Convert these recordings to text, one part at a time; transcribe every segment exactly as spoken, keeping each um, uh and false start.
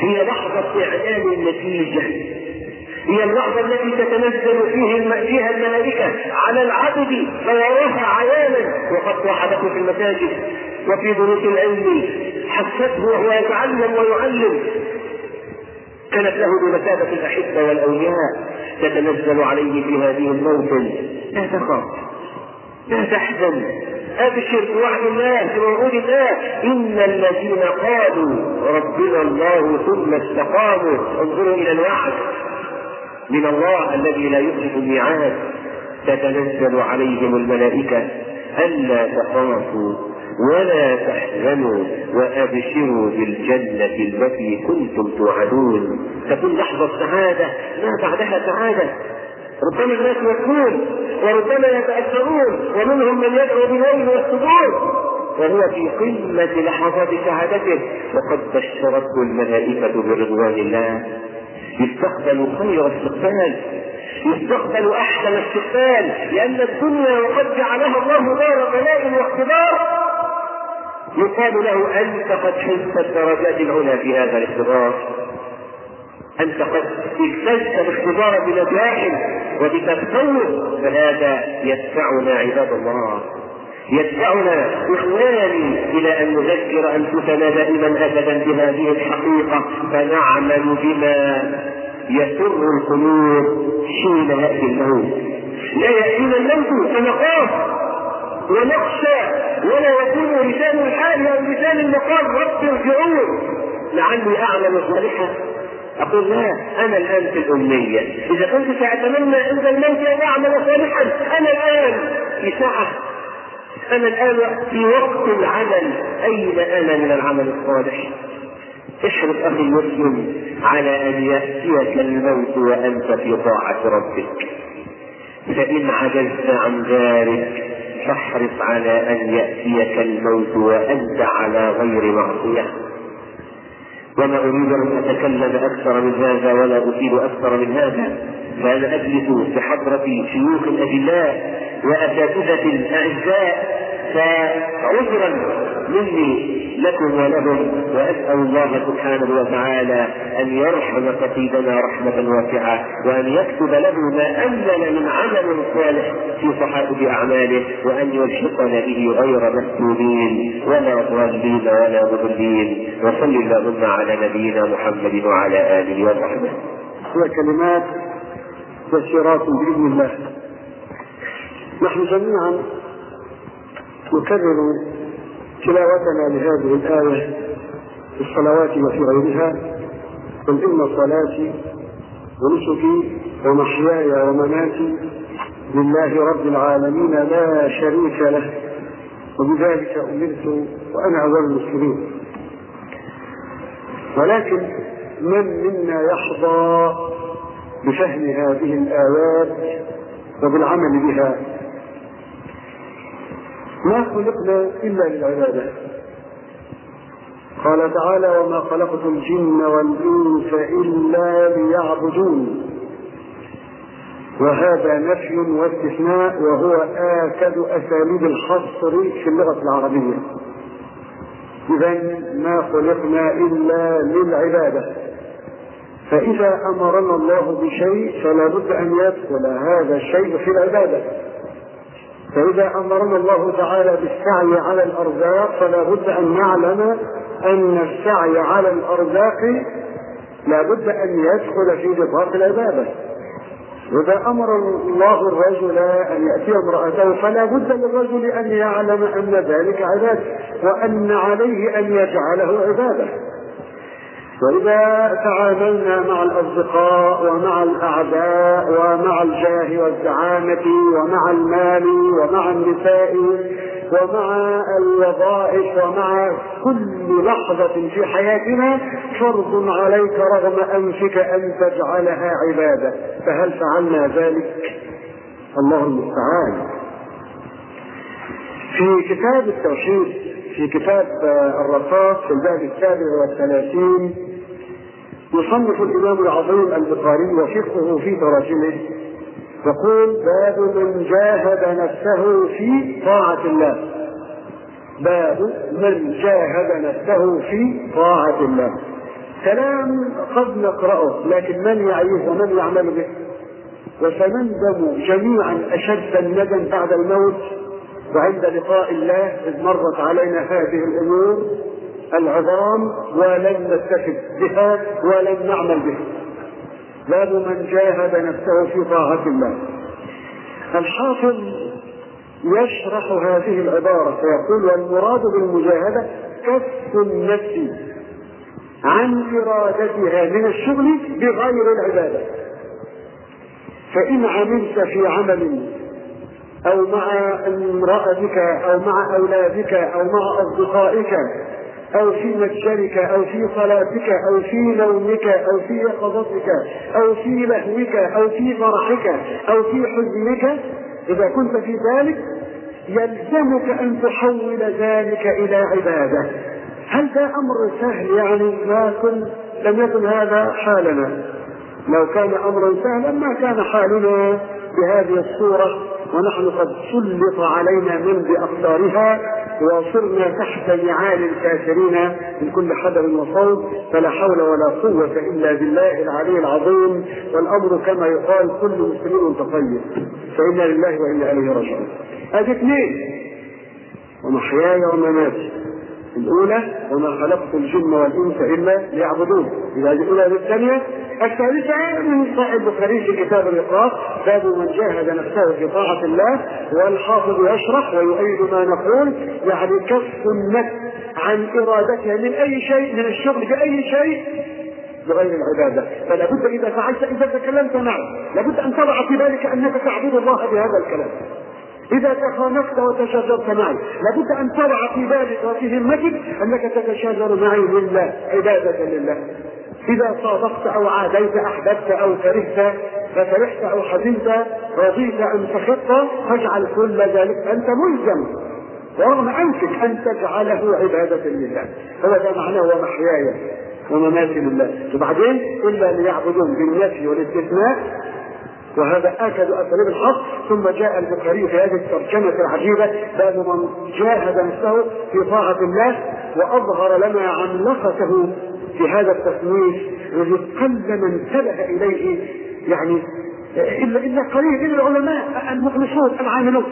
هي لحظة إعلان النتيجة، هي اللحظة التي تتنزل فيها الملائكة على العبد فيراها عيانا، وقد وحدته في المساجد وفي دروس العلم حسته وهو يتعلم ويعلم، كانت له بمثابة الأحبة والأولياء، تتنزل عليه في هذه الموطن. لا تخاف، لا تحزن، أبشر بوعد الله بوعود الله. إن الذين قالوا ربنا الله ثم استقاموا، انظروا إلى الوعد من الله الذي لا يخلف الميعاد، تتنزل عليهم الملائكة ألا تخافوا ولا تحزنوا وأبشروا بالجنة التي كنتم توعدون. تكون لحظة سعادة ما بعدها سعادة. ربما الناس يكون وربما يتأثرون، ومنهم من يدعو بالليل والسجود وهو في قمة لحظات سعادته، وقد بشرته الملائكة برضوان الله. يستقبل خير استقبال، يستقبل احسن استقبال، لان الدنيا وقد جعلها الله دار بلاء واختبار. يقال له انت قد حزت الدرجات العلى في هذا الاختبار، انت قد اجتزت الاختبار بنجاح وبتفوق، فهذا يدفعنا عباد الله، يدفعنا اخواني الى ان نذكر انفسنا دائما ابدا بهذه الحقيقه، فنعمل بما يسر القلوب حين ياتي الموت. لا ياتينا الموت فنخاف ونخشى، ولا يكون لسان الحال او لسان المقال رب ارجعون لعلي اعمل صالحا. اقول لا، انا الان في الامنيه، اذا كنت ساتمنى عند الموت ان اعمل صالحا انا الان في ساعه، أنا الآن في وقت العمل، أين أنا من العمل الصالح؟ احرص أخي المسلم على أن يأتيك الموت وأنت في طاعة ربك، فإن عجزت عن ذلك فاحرص على أن يأتيك الموت وأنت على غير معصية. وما أريد أن أتكلم أكثر من هذا ولا أفيد أكثر من هذا، فأنا أجلس بحضرة شيوخ الأجلاء وأساتذة الأعزاء، فعذرا مني لكم ولهم، وأسأل الله سبحانه وتعالى أن يرحم قصيدنا رحمة واسعة، وأن يكتب له ما أمل من عمل صالح في صحائف أعماله، وأن يلحقنا به غير مفتونين ولا ضالين ولا مضلين. وصل اللهم على نبينا محمد وعلى آله وصحبه. هي كلمات بشيرات بإذن الله. نحن جميعا نكرر تلاوتنا لهذه الآية في الصلوات وفي غيرها: قل إن صلاتي ونسكي ومحياي ومماتي لله رب العالمين لا شريك له وبذلك أمرت وأنا أول المسلمين. ولكن من منا يحظى بفهم هذه الآيات وبالعمل بها؟ ما خلقنا إلا للعبادة. قال تعالى: وما خلقت الجن والإنس إلا ليعبدون. وهذا نفي واستثناء، وهو آكد أساليب الحصر في اللغة العربية. إذن ما خلقنا إلا للعبادة، فإذا أمرنا الله بشيء فلا بد أن يدخل هذا الشيء في العبادة. فإذا أمرنا الله تعالى بالسعي على الأرزاق فلا بد أن نعلم أن السعي على الأرزاق لا بد أن يدخل في نطاق العبادة. وإذا أمر الله الرجل أن يأتي امرأته فلا بد للرجل أن يعلم أن ذلك عبادة، وأن عليه أن يجعله عبادة. وإذا تعاملنا مع الأصدقاء ومع الأعداء ومع الجاه والزعامة ومع المال ومع النساء ومع الوظائف ومع كل لحظة في حياتنا، فرض عليك رغم أنفك أن تجعلها عبادة. فهل فعلنا ذلك؟ الله المستعان. في كتاب التوحيد، في كتاب الرقاق في الباب السابع والثلاثين، يصنف الإمام العظيم البخاري وفقه في تراجمه يقول: باب من جاهد نفسه في طاعة الله. باب من جاهد نفسه في طاعة الله. كلام قد نقرأه لكن من يعيه ومن يعمل به؟ وسنندم جميعا أشد الندم بعد الموت وعند لقاء الله إذ مرت علينا هذه الأمور العظام ولم نستفد بها ولم نعمل بها. باب من جاهد نفسه في طاعة الله. الحافظ يشرح هذه العبارة فيقول: والمراد بالمجاهدة كف النفس عن إرادتها من الشغل بغير العبادة. فإن عملت في عمل أو مع امرأتك أو مع أولادك أو مع أصدقائك أو في متجرك أو في صلاتك أو في نومك أو في يقظتك أو في لهوك أو في فرحك أو في حزنك، إذا كنت في ذلك يلزمك أن تحول ذلك إلى عبادة. هل ده أمر سهل؟ يعني ما كن لم يكن هذا حالنا. لو كان أمرا سهلا ما كان حالنا بهذه الصورة، ونحن قد سلط علينا من بأقدارها وصرنا تحت نعال الكافرين من كل حدب وصوت، فلا حول ولا قوة إلا بالله العلي العظيم. والأمر كما يقال: كل مسلم تطيب، فإنا لله وإنا إليه راجعون. هذه اثنين: ومحياي ومماتي. الأولى: وما خلقت الجن والإنس إلا ليعبدون. إذا الأولى بالثانية. الثالثة من صحيح البخاري في كتاب الإقراء: باب من جاهد نفسه في طاعة الله. والحافظ يشرح ويؤيد ما نقول، يعني كف النفس عن إرادتها من أي شيء، من الشغل بأي شيء بغير العبادة. فلا بد إذا فعلت، إذا تكلمت معه، لابد أن تضع في بالك أنك تعبد الله بهذا الكلام. إذا تخانقت وتشاجرت معي لابد أن تضع في بالك وفي همتك أنك تتشاجر معي لله، عبادة لله. إذا صادقت أو عاديت، أحببت أو كرهت، ففرحت أو حزنت، رضيت أم سخطت، فاجعل كل ذلك. أنت ملزم ورغم أنفك أن تجعله عبادة لله. هو ده معناه: ومحياي ومماتي لله. وبعدين: إلا ليعبدون بالنفي والاستثناء، وهذا آكد أساليب الحق. ثم جاء البخاري في هذه الترجمة العجيبة: باب من جاهد نفسه في طاعة الله، وأظهر لنا عملاقته في هذا التصنيف، الذي قل من انتبه إليه يعني إلا إلا قليل، إلا العلماء المخلصون العاملون.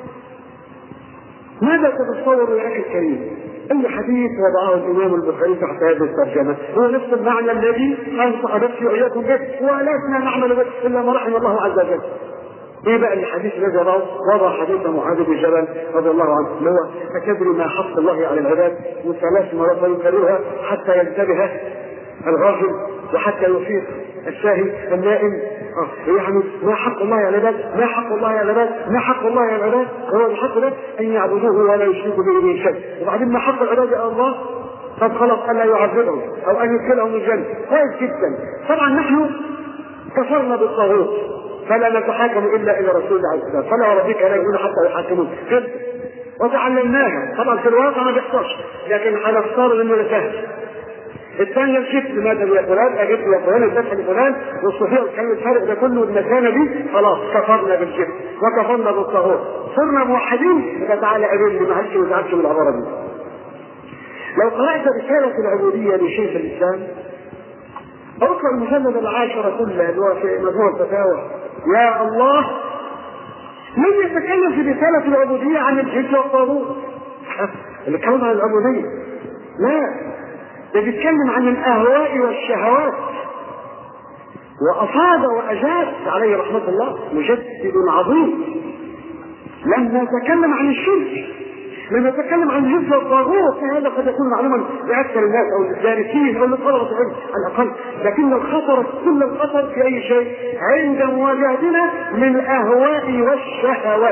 ماذا تتصور يا أخي الكريم؟ أي حديث وضعه الإمام البخاري تحت هذه الترجمة هو نفس المعنى الذي أنصح نفسي وإياكم به، ولسنا نعمل به إلا ما رحم الله عز وجل. إيه بقى الحديث الذي وضعه؟ وضع حديث معاذ بن جبل رضي الله عنه، اللي هو: أتدري ما حق الله على العباد؟ وثلاث مرات يكررها حتى ينتبه الغافل وحتى يفيق الشاهي النائم. آه. يعني ما حق الله على العباد؟ ما حق الله على العباد؟ ما حق الله على العباد؟ هو الحق ده أن يعبدوه ولا يشركوا به شيء. وبعدين ما حق العباد على الله؟ قد خلق ألا يعذبهم أو أن يدخلهم الجنة. كويس جدا. طبعا نحن كفرنا بالطاغوت فلا نتحاكم إلا إلى رسول الله عليه الصلاة والسلام، فلا وربك لا يؤمنون حتى يحاكمون. وتعلمناها. طبعا في الواقع ما بيحصلش، لكن على افترض انه سهل. الثانية: جبت ماذا يا فلان، اجبت يا فلان، الفتح لفلان، والصفير كان الفرق ده كله والمكانة دي، خلاص كفرنا بالجبت وكفرنا بالطاغوت، صرنا موحدين. فتعالى قابلني ما عادش ما عادش بالعبارة دي. لو قرأت رسالة العبودية لشيخ الإسلام أو المجلد العاشرة كلها اللي هو في مجموع الفتاوى، يا الله، من يتكلم في رسالة العبودية عن الجبت والطاغوت؟ اللي كلام عن العبودية لا، ده بيتكلم عن الأهواء والشهوات. وأفاد وأجاد عليه رحمة الله مجدد عظيم لما تكلم عن الشرك، لما تكلم عن الجبت والطاغوت. هذا قد يكون معلوما لأكثر الناس أو الدارسين أو لطلبة العلم على الأقل، لكن الخطر كل الخطر في أي شيء عند مواجهتنا من الأهواء والشهوات.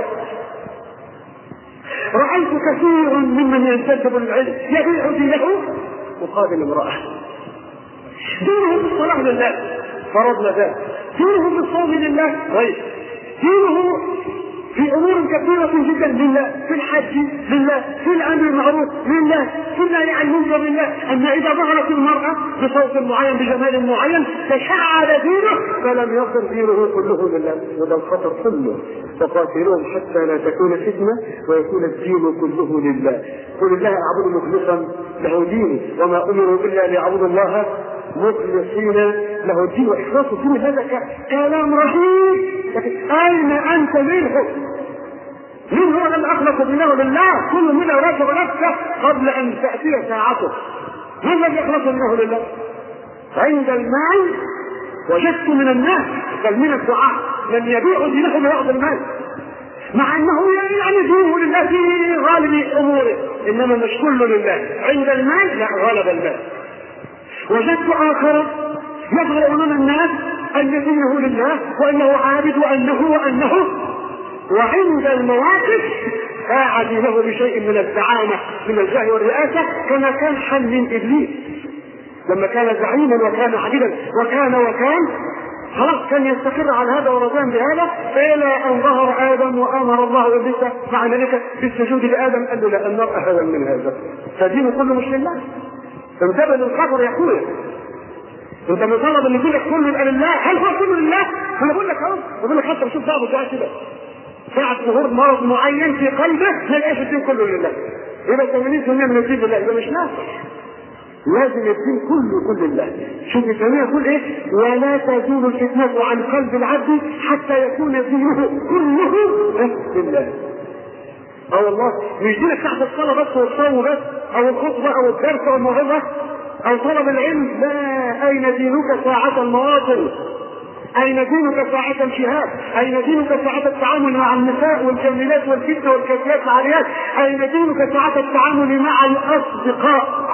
رأيت كثيرا ممن ينتسب للعلم يبيع دينه مقابل امرأة. دينه بالصلاة لله، فرضنا ذلك. دينه بالصوم لله، طيب. دينه في امور كثيرة جدا لله، في الحج لله، في الامر المعروف لله، في النهي عن المنكر لله. اما اذا ظهرت المرأة بصوت معين بجمال معين تشعل دينه فلم يصل دينه كله لله، وده الخطر كله. فقاتلوهم حتى لا تكون فتنة ويكون الدين كله لله. قل الله اعبد مخلصا له ديني وما امروا الا ليعبدوا الله مخلصين له الدين، واخلاص الدين هذا كلام رهيب، لكن اين انت منه؟ من هو الذي اخلص دينه لله؟ كل منا يراجع نفسه قبل ان تاتي ساعته. من الذي اخلص دينه لله؟ عند المال وجدت من الناس بل من الدعاء من يبيع دينه ببعض المال، مع انه يعني دينه لله في غالب اموره، انما مش كله لله. عند المال لا، غلب المال. وجدت اخر يظهر امام الناس ان دينه لله وانه عابد وانه وانه وعند المواقف باع دينه بشيء من الزعامه من الجاه والرئاسه، كما كان حل من ابليس لما كان زعيما وكان عبيدا وكان وكان خلاص كان يستقر على هذا ورضان بهذا، الى ان ظهر ادم وامر الله ابليس مع ذلك بالسجود لادم، قال له لا، المرء هذا من هذا، فدينه كله مش لله. فانتبه للخطر يا اخويا، انت مطالب ان يقول لك كله يبقى لله. هل هو كله لله؟ انا بقول لك اهو، بقول لك حتى شوف بعض الدعاء كده ساعة ظهور مرض معين في قلبه ما يلاقيش الدين كله لله، يبقى ثمانين بالمئة من الدين لله، يبقى مش نافع. لازم الدين كله كل الله. شوف الثانية يقول ايه؟ ولا تزول الفتنة عن قلب العبد حتى يكون دينه كله لله. اه والله مش دينك تحت الصلاة بس والصوم بس او الخطبة او الدرس او الموعظة او طلب العلم، لا، اين دينك ساعة المواطن؟ اين دينك ساعة الجهاد؟ اين دينك ساعة التعامل مع النساء والجميلات والفتنة والكاسيات العاريات؟ اين دينك ساعة التعامل مع الاصدقاء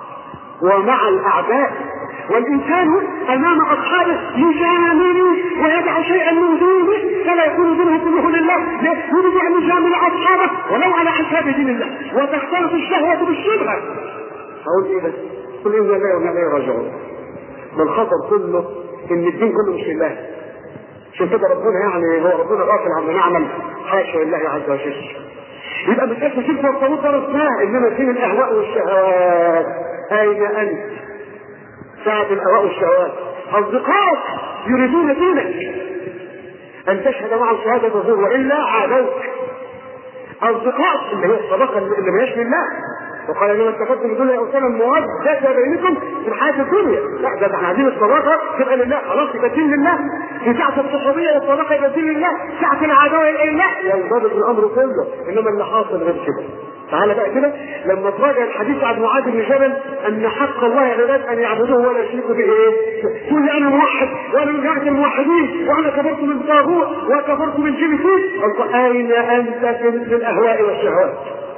ومع الاعداء؟ والانسان امام اصحابه يجامل ويدع شيئا من دينه فلا يكون دينه كله لله، يريد ان يجامل اصحابه ولو على حساب دين الله، وتختلط الشهوة بالشبهة. اقول ايه بس؟ قل ان لا وما لا يرجعون. الخطر كله ان الدين كله مش لله. عشان كده ربنا يعني هو ربنا غافل عما نعمل، حاشا لله عز وجل. يبقى بتأسس الفرصة والطريقة اسمها انما دين الاهواء والشهوات. اين انت ساعة الاهواء والشهوات؟ اصدقائك يريدون دينك ان تشهد معهم شهادة الزور والا عادوك. اصدقائك اللي هي الصداقة اللي مالهاش لله، وقال انما اتخذتم من دون اوثانا مودة بينكم في الحياة الدنيا، لا ده احنا عايزين الصداقة تبقى لله، خلاص يبقى دين لله. في ساعة الصحوبية والصداقة يبقى دين لله، ساعة العداوة يبقى لله، ينضبط الامر كله. انما اللي حاصل غير كده. تعالى بقى كده لما تراجع الحديث عن معاذ بن جبل ان حق الله على العباد ان يعبدوه ولا يشركوا به ايه؟ تقول انا موحد وانا من جهة الموحدين وانا كفرت من الطاغوت وكفرت من جبتين. اين انت في الاهواء والشهوات؟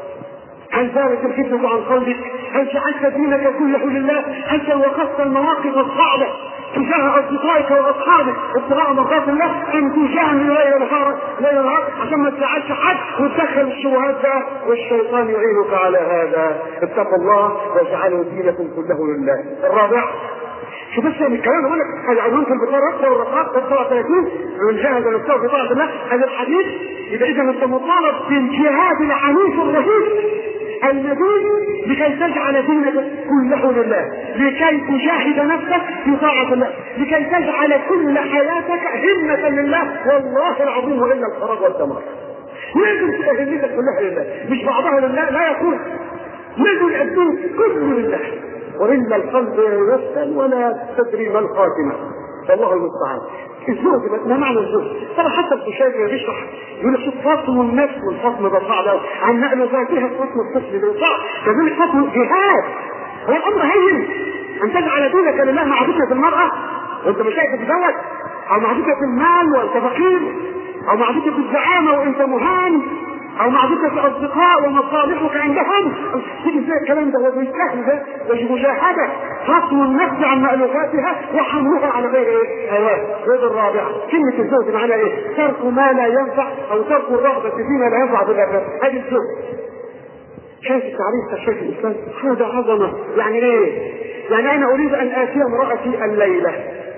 هل زالت الفتنة عن قلبك؟ هل جعلت دينك كله لله؟ هل وقفت المواقف الصعبة تجاه اصدقائك واصحابك ابتغاء مرضات الله ام تجاهل ليل نهار ليل نهار عشان ما تزعلش حد وتدخل الشبهات بقى والشيطان يعينك على هذا؟ اتقوا الله واجعلوا دينكم كله لله. الرابع، شو بس من الكلام بقول لك العنوان في البطاقه اكثر والرقاق سبعة وثلاثين من جهد نفسه في طاعه الله. هذا الحديث يبقى اذا انت مطالب بالجهاد العنيف الرهيب المدين لكي تجعل دينك كله لله، لكي تجاهد نفسك في طاعة الله، لكي تجعل كل حياتك همة لله. والله العظيم والا الخراج والدمار. لازم تبقى همتك كلها لله، مش بعضها لله، لا يكون. لازم الدين كله لله، وإلا القلب يسأل ولا تدري ما الخاتمة. فالله المستعان. الزهد ما معنى الزهد؟ طبعا حتى الكشافي بيشرح يقول لك شوف فصل النفس والفصل ده صعب عن نقل ذاتها فصل الطفل ده صعب، كذلك فصل الجهاد. هو الامر هين ان تجعل دينك لله مع فتنة المرأة وانت مش عايز تتزوج، او مع فتنة المال وانت فقير، او مع فتنة الزعامة وانت مهان، او مع فتنة الاصدقاء ومصالحك عندهم. تيجي ازاي الكلام ده؟ هو بالسهل ده مجاهدة فصل النفس عن مألوفاتها وحملها على غير ايه؟ هواه. غير الرابع كلمة الزهد معناها ايه؟ ترك ما لا ينفع او ترك الرغبة فيما لا ينفع بالآخرة. هذه الزهد. شايف التعريف شايف الاسلام؟ هذا عظمة. يعني ايه؟ يعني انا اريد ان اتي امرأتي الليلة،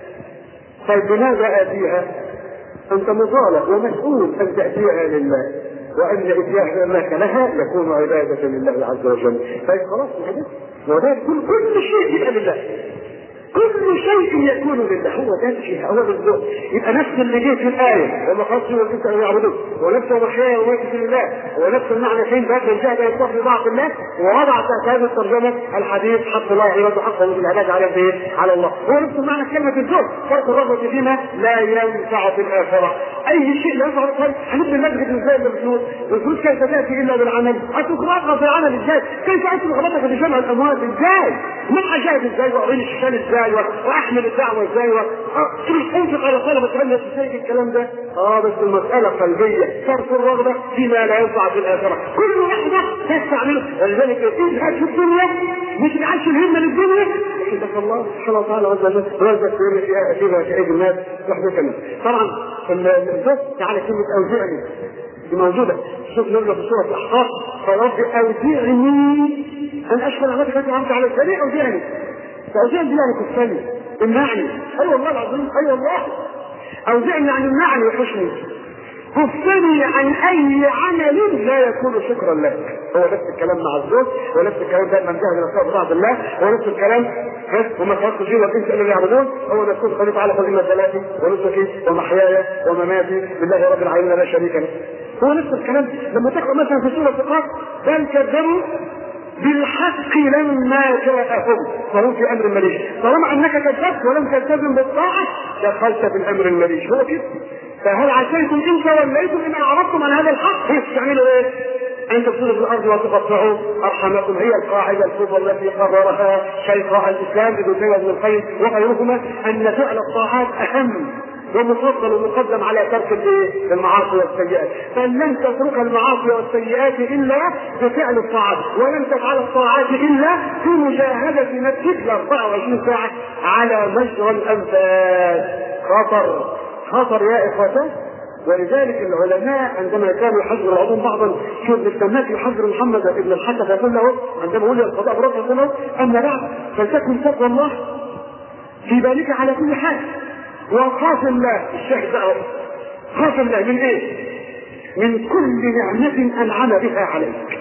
طيب بماذا اتيها؟ انت مطالب ومسؤول ان تأتيها لله، وان اتيانك لها يكون عبادة لله عز وجل. طيب خلاص كده وده كل كل شيء يبقى لله، كل شيء يكون لله، هو ده الشيء، هو بالذوق. يبقى نفس اللي جه في الايه وما خاص وكنت ان يعبدون ونفس المحيا وميت لله ونفس المعنى فين بقى الجهد يصرف لبعض الله، ووضع تحت هذه الترجمه الحديث حق الله عباده حقه بالعباد على ايه؟ على الله. هو نفس المعنى كلمه الذوق، فرق الرغبه فيما لا ينفع في الاخره. اي شيء لا ينفع في الاخره هنبني المسجد ازاي بالفلوس؟ الفلوس كيف تاتي الا بالعمل؟ اتكرهها في العمل ازاي؟ كيف اترك غلطك في جمع الاموال ازاي؟ من اجاهد ازاي؟ واعين الشيشان ازاي؟ واحمل الدعوه ازاي؟ انفق على طلبه العلم ازاي الكلام ده؟ اه بس المساله قلبيه، صرف الرغبه فيما لا ينفع في الاخره. كل واحده تستعمله، ولذلك ازهد في الدنيا مش العيش الهمه للدنيا. حدث الله سبحانه وتعالى عز وجل رزق فيها فيها في ايدي الناس يحدثنا. طبعا الزوج تعالى كلمه اوزعني دي موجوده، شوف نرجع في سوره الاحقاف، فرب اوزعني ان اشكر نعمتك التي انعمت علي. ليه اوزعني؟ اوزعني دي يعني كفاني، امنعني. اي أيوة والله العظيم، اي أيوة والله. اوزعني عن امنعني وحشني، كفني عن اي عمل لا يكون شكرا لك. هو نفس الكلام مع الزوج، ونفس الكلام ده من جهل نفسه بطاعه الله، ونفس الكلام بس وما خلقت فيه والانس الا يعبدون. هو نفس القول تعالى قل ان صلاتي ونسكي ومحياي ومماتي لله رب العالمين لا شريك له. هو نفس الكلام لما تقرا مثلا في سوره القاف، بل كذبوا بالحق لما جاءهم فهم في امر مليش. طالما انك كذبت ولم تلتزم بالطاعه دخلت في الامر المليش. هو كده. فهل عسيتم ان توليتم ان اعرضتم عن هذا الحق؟ تعملوا ايه؟ ان تفسدوا في الارض وتقطعوا ارحامكم. هي القاعده الكبرى التي قررها شيخ الاسلام ابن تيميه بن القيم وغيرهما، ان فعل الطاعات اهم ومفضل ومقدم على ترك المعاصي والسيئات. فلن تترك المعاصي والسيئات الا بفعل الطاعات، ولن تفعل الطاعات الا في مجاهده نفسك أربعة وعشرين ساعه على مجرى الانفاس. خطر خطر يا اخوتي. ولذلك العلماء عندما كانوا يحذروا بعضهم بعضا، شوف بالسمات يحذر محمد بن الحسن يقول له عندما ولي القضاء براسه له: اما بعد فلتكن تقوى الله في بالك على كل حال، وخاف الله. الشاهد بقى خاف الله من ايه؟ من كل نعمة انعم بها عليك.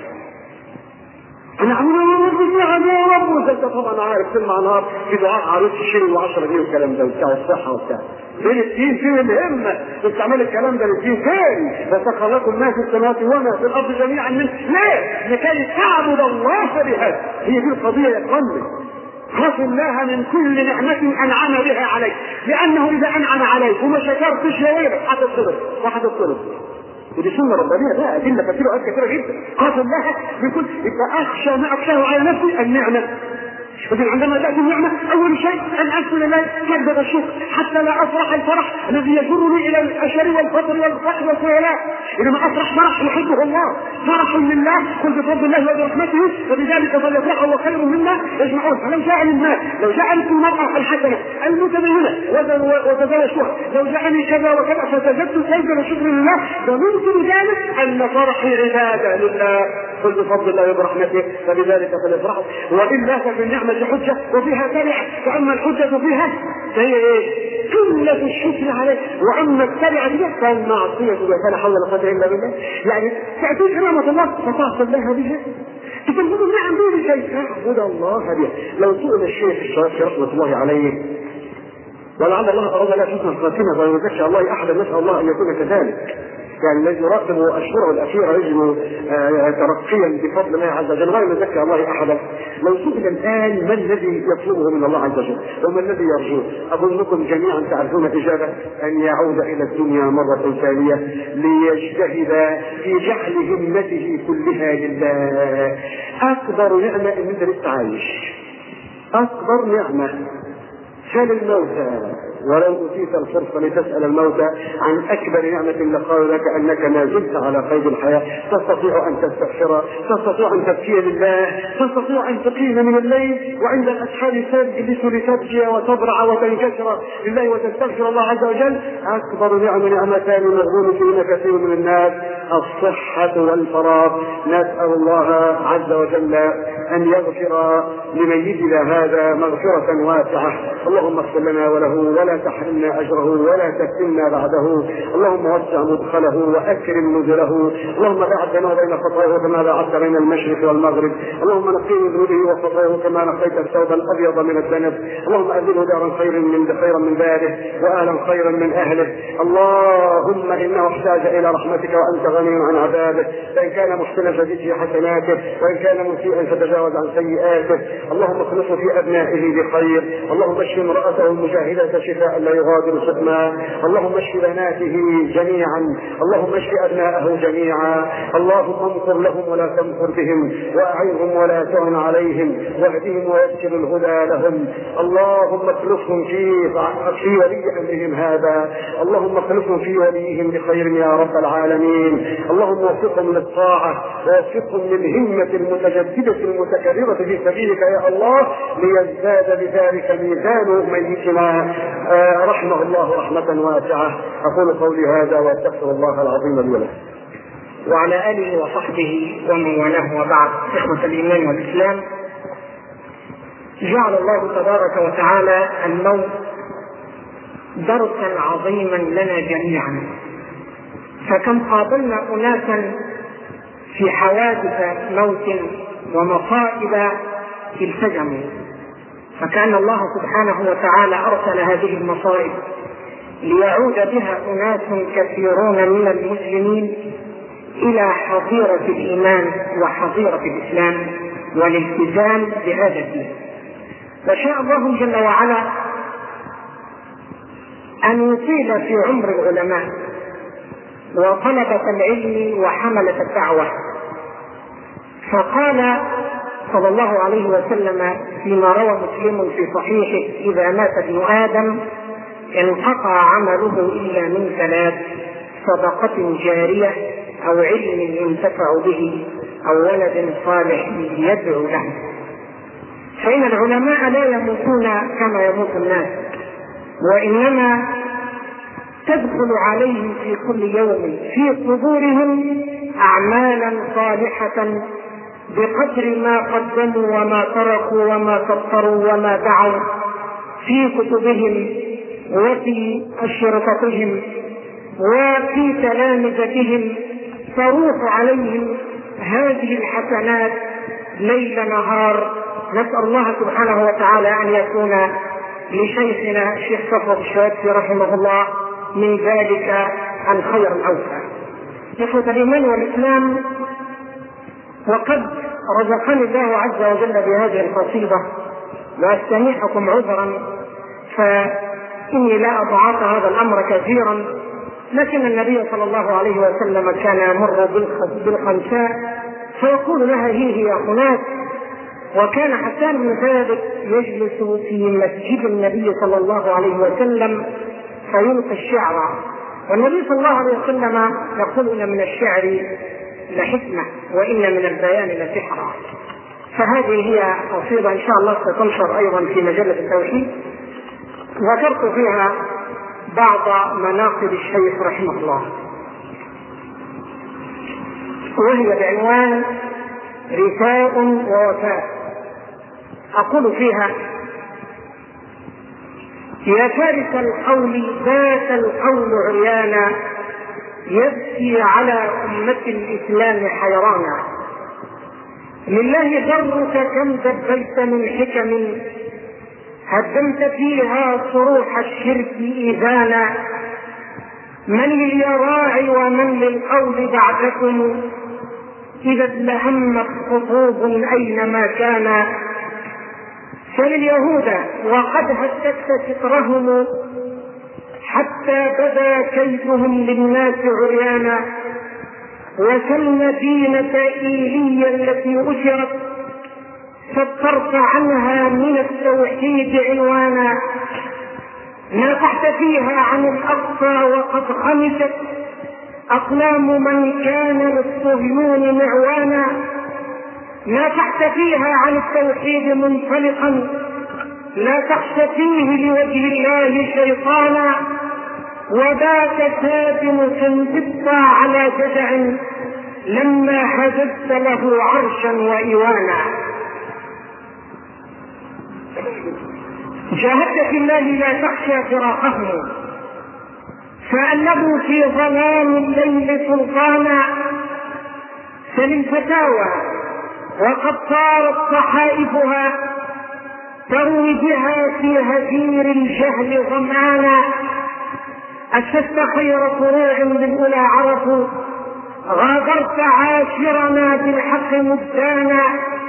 انعم بها يا رب. وانت طبعا عارف سمع نهار في دعاء عروس الشيء وعشرة دي والكلام ده وبتاع الصحة وبتاع. فين الدين؟ فين الهمة؟ استعمال الكلام ده للدين فين؟ فسخر لكم ما في السماوات وما في الارض جميعا منه. ليه؟ لكي تعبد الله بهذا. هي دي القضية يا اخواني. خاف الله من كل نعمة انعم بها عليك، لانه اذا انعم عليك وما شكرتش يا ويلك هتضرب وهتضرب. ودي سنة ربانية بقى، أدلة كثيرة وآيات كثيرة جدا. خاف الله من كل، يبقى أخشى ما أخشاه على نفسي النعمة. إذن عندما تأتي النعمة أول شيء أن أذكر لله كذب الشكر حتى لا أفرح الفرح الذي يجرني إلى الأشر والفطر والفقر والخيلاء. إنما أفرح فرح يحبه الله، فرح لله، قل بفضل الله وبرحمته فبذلك فليفرحوا هو خير مما يجمعون. فلو جاءني المال، لو جاءني المرأة الحسنة المتدينة وتزوجتها، لو جاءني كذا وكذا فسجدت سجدة شكر لله، فممكن ذلك أن فرحي عبادة لله، قل بفضل الله وبرحمته فبذلك فليفرحوا. وإلا ففي النعمة حجة وفيها تبع، فأما الحجة فيها فهي ايه؟ قلة الشكر عليه، وأما التبع فيها فالمعصية فلا حول ولا قوة إلا بالله. يعني تأتيك نعمة الله فتعصي الله بها، تفضل النعم دون شيء تعبد الله بها. لو سئل الشيخ الشافعي رحمة الله عليه، ولعل الله أراد لا حسن الخاتمة ويزكى الله أحدا، نسأل الله أن يكون كذلك، يعني الذي يراقب أشهره الأخيرة يجب ترقيا بفضل الله عز وجل ولا يزكى الله أحدا. لو سئل الآن ما الذي يطلبه من الله عز وجل وما الذي يرجوه، أظنكم جميعا تعرفون الإجابة: أن يعود إلى الدنيا مرة ثانية ليجتهد في جعل همته كلها لله. أكبر نعمة إن أنت لسه عايش، أكبر نعمة. سل الموتى ولو أتيت الفرصة لتسأل الموتى عن أكبر نعمة لقالوا لك أنك ما زلت على قيد الحياة، تستطيع أن تستغفر، تستطيع أن تبكي لله، تستطيع أن تقيم من الليل وعند الأسحار تجلس لتبكي وتضرع وتنكسر لله وتستغفر الله عز وجل. أكبر نعم نعمتان مغبون فيهما كثير من الناس: الصحة والفراغ. نسأل الله عز وجل أن يغفر لميتنا هذا مغفرة واسعة. اللهم اغفر لنا وله ولا لا تحرمنا أجره ولا تفتنا بعده. اللهم وسع مدخله وأكرم نزله. اللهم باعد بينه وبين خطاياه كما باعدت بين المشرق والمغرب. اللهم نقيه من ذنوبه وخطاياه كما نقيت الثوب الأبيض من الذنب. اللهم أبدله دارا خيرا من خيرا من داره وأهلا خيرا من أهله. اللهم إنه احتاج إلى رحمتك وأنت غني عن عذابك، فإن كان محسنا فزد في حسناته وإن كان مسيئا فتجاوز عن سيئاته. اللهم اخلصه في أبنائه بخير. اللهم اشف امرأته المجاهدة شفاء لا يغادر سقما. اللهم اشف بناته جميعا. اللهم اشف أبناءه جميعا. اللهم امكر لهم ولا تمكر بهم، وأعينهم ولا تعن عليهم، واهدهم ويسر الهدى لهم. اللهم اخلصهم في في ولي أمرهم هذا. اللهم اخلصهم في وليهم بخير يا رب العالمين. اللهم وفقهم للطاعة ووفقهم للهمة المتجددة المتكررة في سبيلك يا الله، ليزداد بذلك ميزان ميتنا آه رحمه الله رحمة واسعة. أقول قولي هذا وأستغفر الله العظيم لي ولكم. وعلى آله وصحبه ومن والاه وبعد. إخوة الإيمان والإسلام، جعل الله تبارك وتعالى الموت درسا عظيما لنا جميعا، فكم قابلنا أناسا في حوادث موت ومصائب التزموا، فكان الله سبحانه وتعالى أرسل هذه المصائب ليعود بها أناس كثيرون من المسلمين إلى حظيرة الإيمان وحظيرة الإسلام والالتزام بهذا الدين. فشاء الله جل وعلا أن يطيل في عمر العلماء وطلبة العلم وحملة الدعوة، فقال صلى الله عليه وسلم فيما روى مسلم في صحيحه: إذا مات ابن آدم انقطع عمله إلا من ثلاث: صدقة جارية أو علم ينتفع به أو ولد صالح يدعو له. فإن العلماء لا يموتون كما يموت الناس، وإنما تدخل عليهم في كل يوم في قبورهم أعمالا صالحة بقدر ما قدموا وما تركوا وما سطروا وما دعوا في كتبهم وفي أشرطتهم وفي تلامذتهم، تروح عليهم هذه الحسنات ليل نهار. نسأل الله سبحانه وتعالى أن يكون لشيخنا الشيخ صفوة الشواتفي رحمه الله من ذلك الخير الأوسع. إخوة الإيمان والإسلام، وقد رزقني الله عز وجل بهذه القصيدة، وأستميحكم عذرا فإني لا أتعاطى هذا الأمر كثيرا، لكن النبي صلى الله عليه وسلم كان يمر بالخنساء فيقول لها: هي هي هناك. وكان حسان بن ثابت يجلس في مسجد النبي صلى الله عليه وسلم فيلقي الشعر، والنبي صلى الله عليه وسلم يقول: إن من الشعر لحكمة وإن من البيان لسحرا. فهذه هي قصيدة إن شاء الله ستنشر أيضا في مجلة التوحيد، ذكرت فيها بعض مناقب الشيخ رحمه الله، وهي بعنوان رثاء ووفاء. أقول فيها: يا فارس القول بات القول عريانا، يبكي على أمة الإسلام حيرانا. لله ضرك كم دبيت من حكم، هدمت فيها صروح الشرك إذانا. من للراعي ومن للقول بعدكم، إذا اتلهمت خطوب أينما كان. فلليهود وقد هتكت سترهم، حتى بدا كيدهم للناس عريانا. وكالمدينة إيليا التي أسرت، سترت عنها من التوحيد عنوانا. نافحت فيها عن الأقصى وقد خمست أقلام من كان للصهيون معوانا. نافحت فيها عن التوحيد منطلقا، لا تخش فيه لوجه الله شيطانا. وذاك سادم كنزبت على جدع، لما هددت له عرشا وإيوانا. جاهدت في الله لا تخشى فراقهم، فأنبوا في ظلام الليل سلطانا، فللفتاوى وقد صارت صحائفها تروي بها في هدير الجهل ظمآنا. أسست خير فروع للأولى عرفوا، غادرت عاشرنا بالحق مدانا،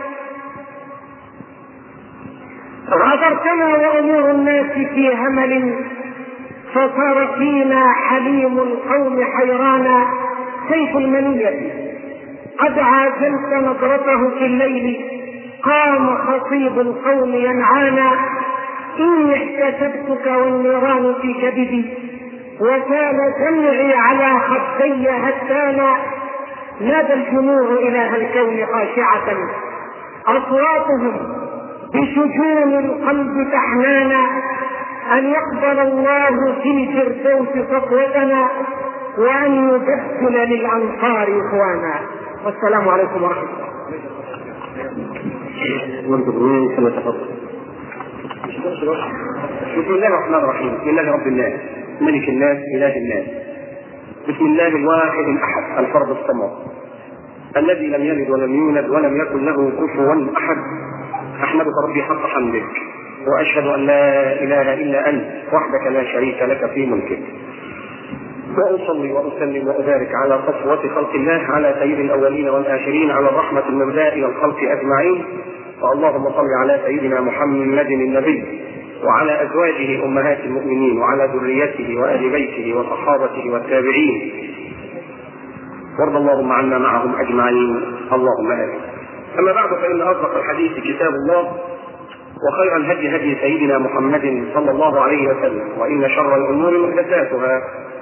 غادرتنا وأمور الناس في همل، فصار فينا حليم القوم حيرانا. سيف المنية قد عاجلت نظرته في الليل، قام خطيب القوم ينعانا. إني احتسبتك والنيران في كبدي، وكان دمعي على خدي هتانا. نادى الجموع إله الكون خاشعة، أصواتهم بشجون القلب تحنانا، أن يقبل الله في الفردوس صفوتنا، وأن يبدل للأنصار إخوانا. والسلام عليكم ورحمة الله. بسم الله الرحمن الرحيم. بسم الله رب الناس ملك الناس إله الناس. بسم الله الواحد الأحد الفرد الصمد الذي لم يلد ولم يولد ولم يكن له كفوا أحد. أحمدك ربي حق حمدك، وأشهد أن لا إله إلا أنت وحدك لا شريك لك في ملكك، وأصلي وأسلم وأبارك على صفوة خلق الله، على سيد الأولين والآخرين، على الرحمة المبداء إلى الخلق أجمعين. فاللهم صل على سيدنا محمد النبي وعلى أزواجه أمهات المؤمنين وعلى ذريته وآل بيته وصحابته والتابعين، وارض اللهم عنا معهم أجمعين اللهم آمين. أما بعد، فإن أصدق الحديث كتاب الله، وخير الهدي هدي سيدنا محمد صلى الله عليه وسلم، وإن شر الأمور محدثاتها،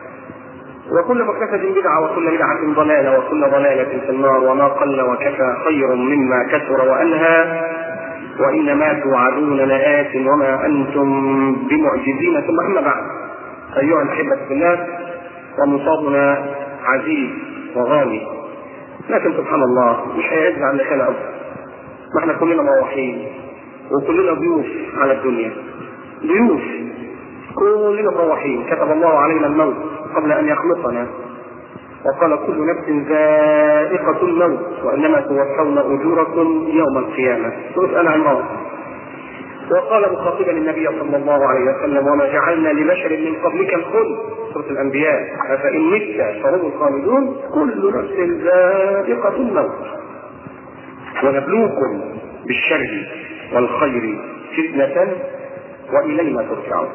وكل محدثة بدعة، وكل بدعة ضلالة، وكل ضلالة في النار. وما قل وكفى خير مما كثر وألهى، وإنما توعدون لآت وما أنتم بمعجزين. ثم أما بعد، أيها الأحبة في الله، ومصابنا عزيز وغالي، لكن سبحان الله مش هيعز عن خلقه. ما احنا كلنا مروحين وكلنا ضيوف على الدنيا، ضيوف كلنا مروحين. كتب الله علينا الموت قبل أن يخلقنا، وقال كل نفس ذائقة الموت وإنما توفون أجوركم يوم القيامة. سورة آل عمران. وقال مخاطبا النبي صلى الله عليه وسلم: وما جعلنا لبشر من قبلك الخلد. سورة الأنبياء. أفإن مت فهم الخالدون. كل نفس ذائقة الموت ونبلوكم بالشر والخير فتنة وإلينا ترجعون.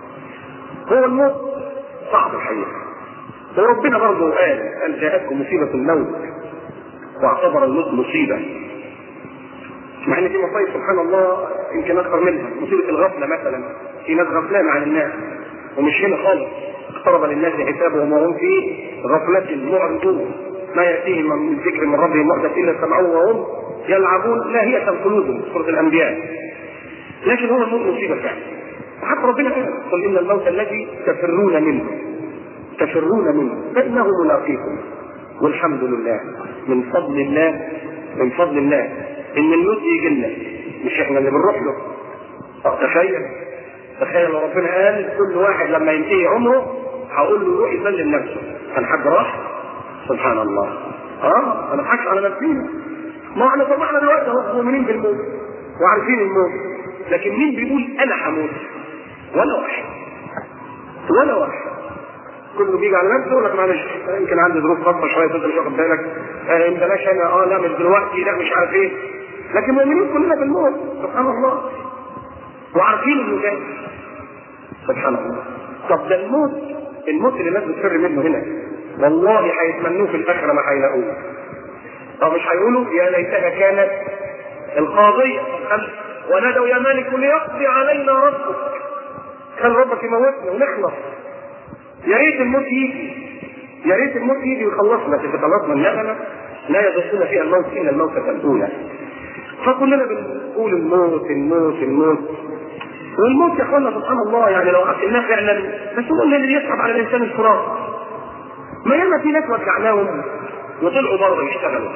هو الموت صعب الحقيقة، وربنا برضه قال: أن جاءتكم مصيبة الموت، واعتبر الموت مصيبة، مع ان في مصايب سبحان الله يمكن اكثر منها. مصيبة الغفلة مثلا، في ناس غفلان عن الناس ومش هنا خالص. اقترب للناس حسابهم وهم في غفلة معرضون، ما يأتيهم من ذكر من ربهم محدث إلا سمعوه وهم يلعبون لاهية قلوبهم. سورة الأنبياء. لكن هو الموت مصيبة فعلا. حتى ربنا قال: قل إن الموت الذي تفرون منه تفرون منه فإنه ملاقيكم. والحمد لله، من فضل الله من فضل الله إن الموت يجي لنا، مش إحنا اللي بنروح له. تخيل تخيل لو ربنا قال كل واحد لما ينتهي عمره هقول له روح يسلم نفسه، كان حد راح؟ سبحان الله. اه انا بحكي على نفسينا. ما احنا طبعا دلوقتي اهو مؤمنين بالموت وعارفين الموت، لكن مين بيقول انا هموت؟ ولا واحد ولا واحد. كله بيجي على نفسه يقول لك معلش يمكن عندي ظروف خاصه شويه انت مش واخد بالك، آه انت بلاش انا اه لا مش دلوقتي لا مش عارف ايه. لكن مؤمنين كلنا بالموت سبحان الله، وعارفين انه جاي سبحان الله. طب ده الموت الموت اللي الناس بتفر منه هنا والله هيتمنوه في الاخره ما هيلاقوه. طب مش هيقولوا يا ليتها كانت القاضيه ونادوا يا مالك ليقضي علينا ربك، كان ربك يموتنا ونخلص. يا ريت الموت يجي، يا ريت الموت يجي ويخلصنا، اذا خلصنا النغمه لا يذوقون فيها الموت الا الموتة الاولى. فكلنا بنقول الموت الموت الموت والموت يا اخوانا سبحان الله. يعني لو عقلناه فعلا بس هو اللي يصعب على الانسان الفراق. ما ياما في ناس وجعناهم وطلعوا بره يشتغلوا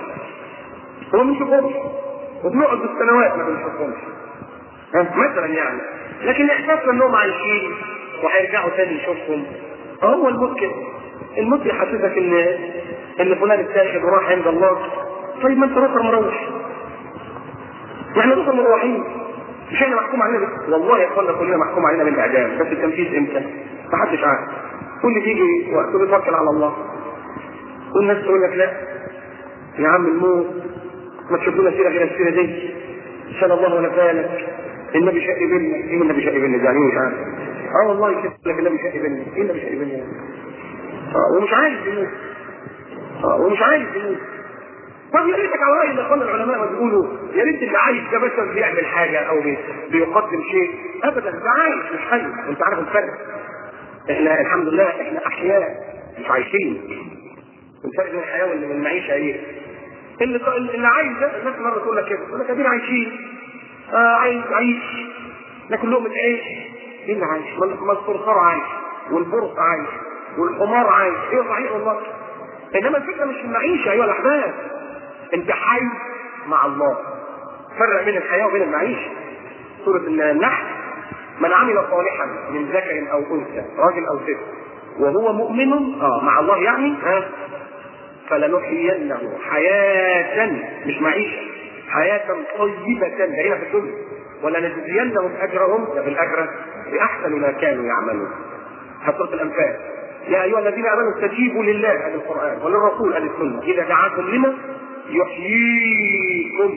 هو ما بنشوفهمش، وبنقعد بالسنوات ما بنشوفهمش. مثلا يعني لكن احساسنا انهم عايشين وهيرجعوا تاني نشوفهم هو الموت كده. الموت يحسسك ان ان فلان اتاخد وراح عند الله. طيب ما انت بكره مروح، يعني بكره مروحين، مش احنا محكوم علينا بس. والله يا اخوانا كلنا محكوم علينا بالاعدام، بس التنفيذ امتى؟ محدش عارف. كل تيجي وقت بتوكل على الله والناس تقول لك لا يا عم الموت ما تشوف لنا سيره غير السيره دي، ان شاء الله ولا بالك النبي شق بينا. ايه النبي شق بينا يعني مش عارف. اه والله كده لك النبي شق بينا. ايه النبي شق بينا؟ اه ومش عايز يموت. اه ومش عايز يموت. طب يا ريتك على راي الاخوان العلماء ما بيقولوا يا ريت اللي عايش ده مثلا بيعمل حاجه او بيقدم شيء. ابدا ده عايش مش حي. انت عارف الفرق؟ احنا الحمد لله احنا احياء مش عايشين. الفرق بين الحياه والمعيشه ايه؟ اللي اللي عايش ده الناس مره تقول لك كده تقول لك ادينا عايشين. آه عايش عايش ناكل لهم العيش. مين اللي عايش؟ ما الصرصار عايش والبرص عايش والحمار عايش. ايه صحيح والله. انما الفكره مش في المعيشه ايها الاحباب. انت حي مع الله. فرق بين الحياه وبين المعيشه. سوره النحل من عمل صالحا من ذكر او انثى راجل او ست وهو مؤمن اه مع الله يعني ها فلنحيينه حياه مش معيشه حياه طيبه هنا في الدنيا ولنجزينهم اجرهم في الاخره باحسن ما كانوا يعملون. سوره الانفال يا ايها الذين امنوا استجيبوا لله هذا القران وللرسول هذه السنه اذا دعاكم لما يحييكم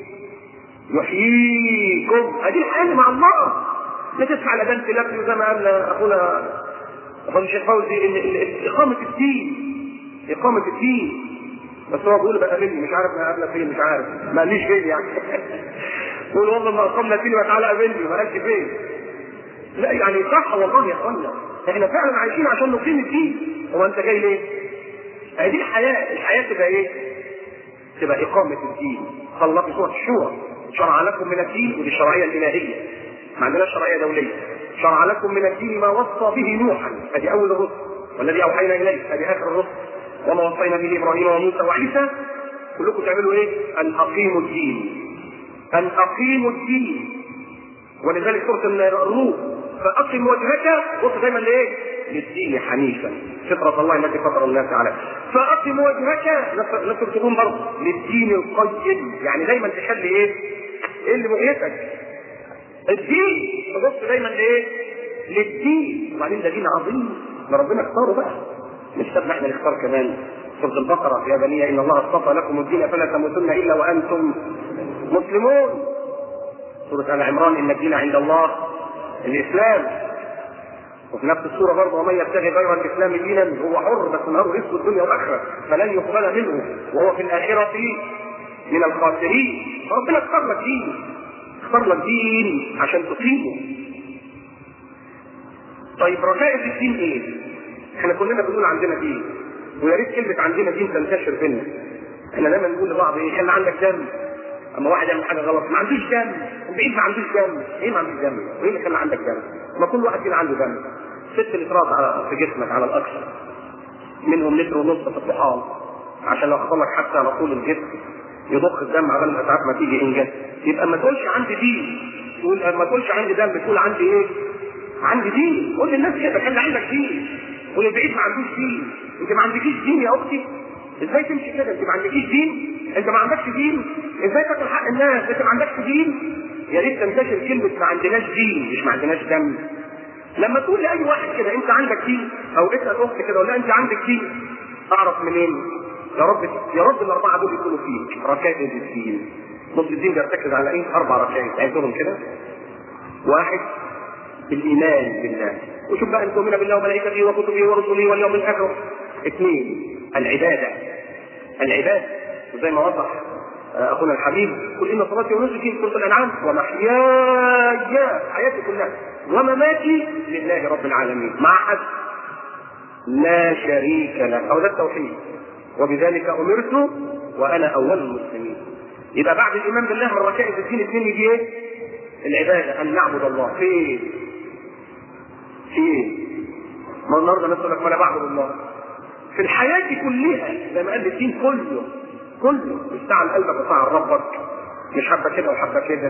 يحييكم. هذه الحياه مع الله. لا تدفع لبن تلبي زي ما قال اخونا اخونا الشيخ فوزي ان اقامه الدين اقامه الدين. بس هو بيقول بقى مني مش عارف ما قابله فين مش عارف ما قاليش فين يعني. بيقول والله ما اقمنا الدين وتعالى قابلني ما قالش فين. لا يعني صح والله يا اخوانا احنا فعلا عايشين عشان نقيم الدين. هو انت جاي ليه؟ هذه الحياه الحياه تبقى ايه؟ تبقى اقامه الدين. قال الله في سوره الشورى شرع لكم من الدين ودي الشرعيه الالهيه ما عندناش شرعيه دوليه. شرع لكم من الدين ما وصى به نوحا هذه اول الرسل والذي اوحينا اليه هذه اخر الرسل وما وصينا به ابراهيم وموسى وعيسى. كلكم تعملوا ايه؟ ان اقيموا الدين ان اقيموا الدين. ولذلك سوره الروم فاقم وجهك بص دايما لايه؟ للدين حنيفا فطره الله التي فطر الناس عليها. فاقم وجهك لا تكتبون برضه للدين القيم يعني دايما تخلي ايه؟ ايه اللي مغيتك؟ الدين تبص دايما لايه؟ للدين. وبعدين ده دين عظيم ما ربنا اختاره بقى مش سابنا احنا نختار كمان. سوره البقره يا بني ان الله اصطفى لكم الدين فلا تموتن الا وانتم مسلمون. سوره ال عمران ان الدين عند الله الاسلام. وفي نفس السوره برضه ومن يبتغي غير الاسلام دينا هو حر بس نهاره رزق الدنيا والاخره فلن يقبل منه وهو في الاخره من الخاسرين. فربنا اختار لك دين اختار لك دين عشان تقيمه. طيب ركائز الدين ايه؟ احنا كلنا بنقول عندنا دين ويا ريت كلمه عندنا دين تنتشر بينا. احنا دايما نقول لبعض ايه؟ خلي عندك دم. اما واحد يعمل حاجه غلط ما عندوش دم البعيد ما عندوش دم. ايه ما عندوش دم؟ وايه اللي خلى عندك دم؟ ما كل واحد فينا عنده دم. ست لترات في جسمك على الاكثر منهم لتر ونص في الطحال عشان لو حصل لك حتى على طول الجسم يضخ الدم على ما ساعات ما تيجي انجاز. يبقى ما تقولش عندي دين تقول ما تقولش عندي دم تقول عندي ايه؟ عندي دين. قول للناس كده خلي عندك دين. قول البعيد ما عندوش دين. انت ما عندكيش دين يا اختي. ازاي تمشي كده؟ انت ما عندكيش دين؟ انت ما عندكش دين؟ ازاي تاكل حق الناس؟ انت ما عندكش دين؟ يا ريت تنتشر كلمه ما عندناش دين مش ما عندناش دم. لما تقول لاي واحد كده انت عندك دين او اسال اخت كده ولا انت عندك دين اعرف منين؟ يا رب يا رب الاربعه دول يكونوا فيك. ركائز الدين. نص الدين بيرتكز على ايه؟ اربع ركائز عايزهم كده. واحد الايمان بالله وشوف بقى ان تؤمن بالله وملائكته وكتبه ورسله واليوم الاخر. اثنين العباده العباده وزي ما وضح اخونا الحبيب قل ان صلاتي ونسكي في سوره الانعام ومحياي حياتي كلها ومماتي لله رب العالمين مع حد لا شريك له او ده التوحيد وبذلك امرت وانا اول المسلمين. يبقى بعد الايمان بالله من ركائز الدين اثنين يجي ايه؟ العباده ان نعبد الله. في ايه؟ في ايه؟ ما النهارده الناس تقول لك ما انا بعبد الله في الحياه كلها زي ما قال الدين كله كله استعن قلبك وطاع ربك مش حبه كده وحبه كده.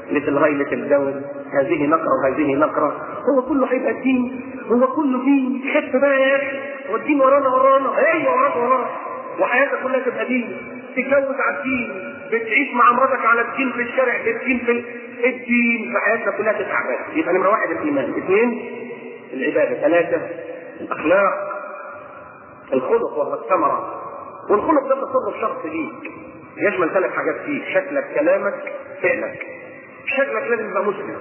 مثل غيلة الدول، هذه نقرة وهذه نقرة، هو كله هيبقى دين، هو كله دين. خف بقى يا اخي، والدين ورانا ورانا، ايوه ورانا ورانا، وحياتك كلها تبقى دين، تتجوز على الدين، بتعيش مع مراتك على الدين، في الشارع الدين، في الدين، فحياتك كلها تتعبد. يبقى نمرة واحد الايمان، اثنين العبادة، ثلاثة الاخلاق، الخلق وهو الثمرة. والخلق ده تصرف شخص ليك يشمل ثلاث حاجات فيك: شكلك، كلامك، فعلك. شكلك لازم يبقى مسلم،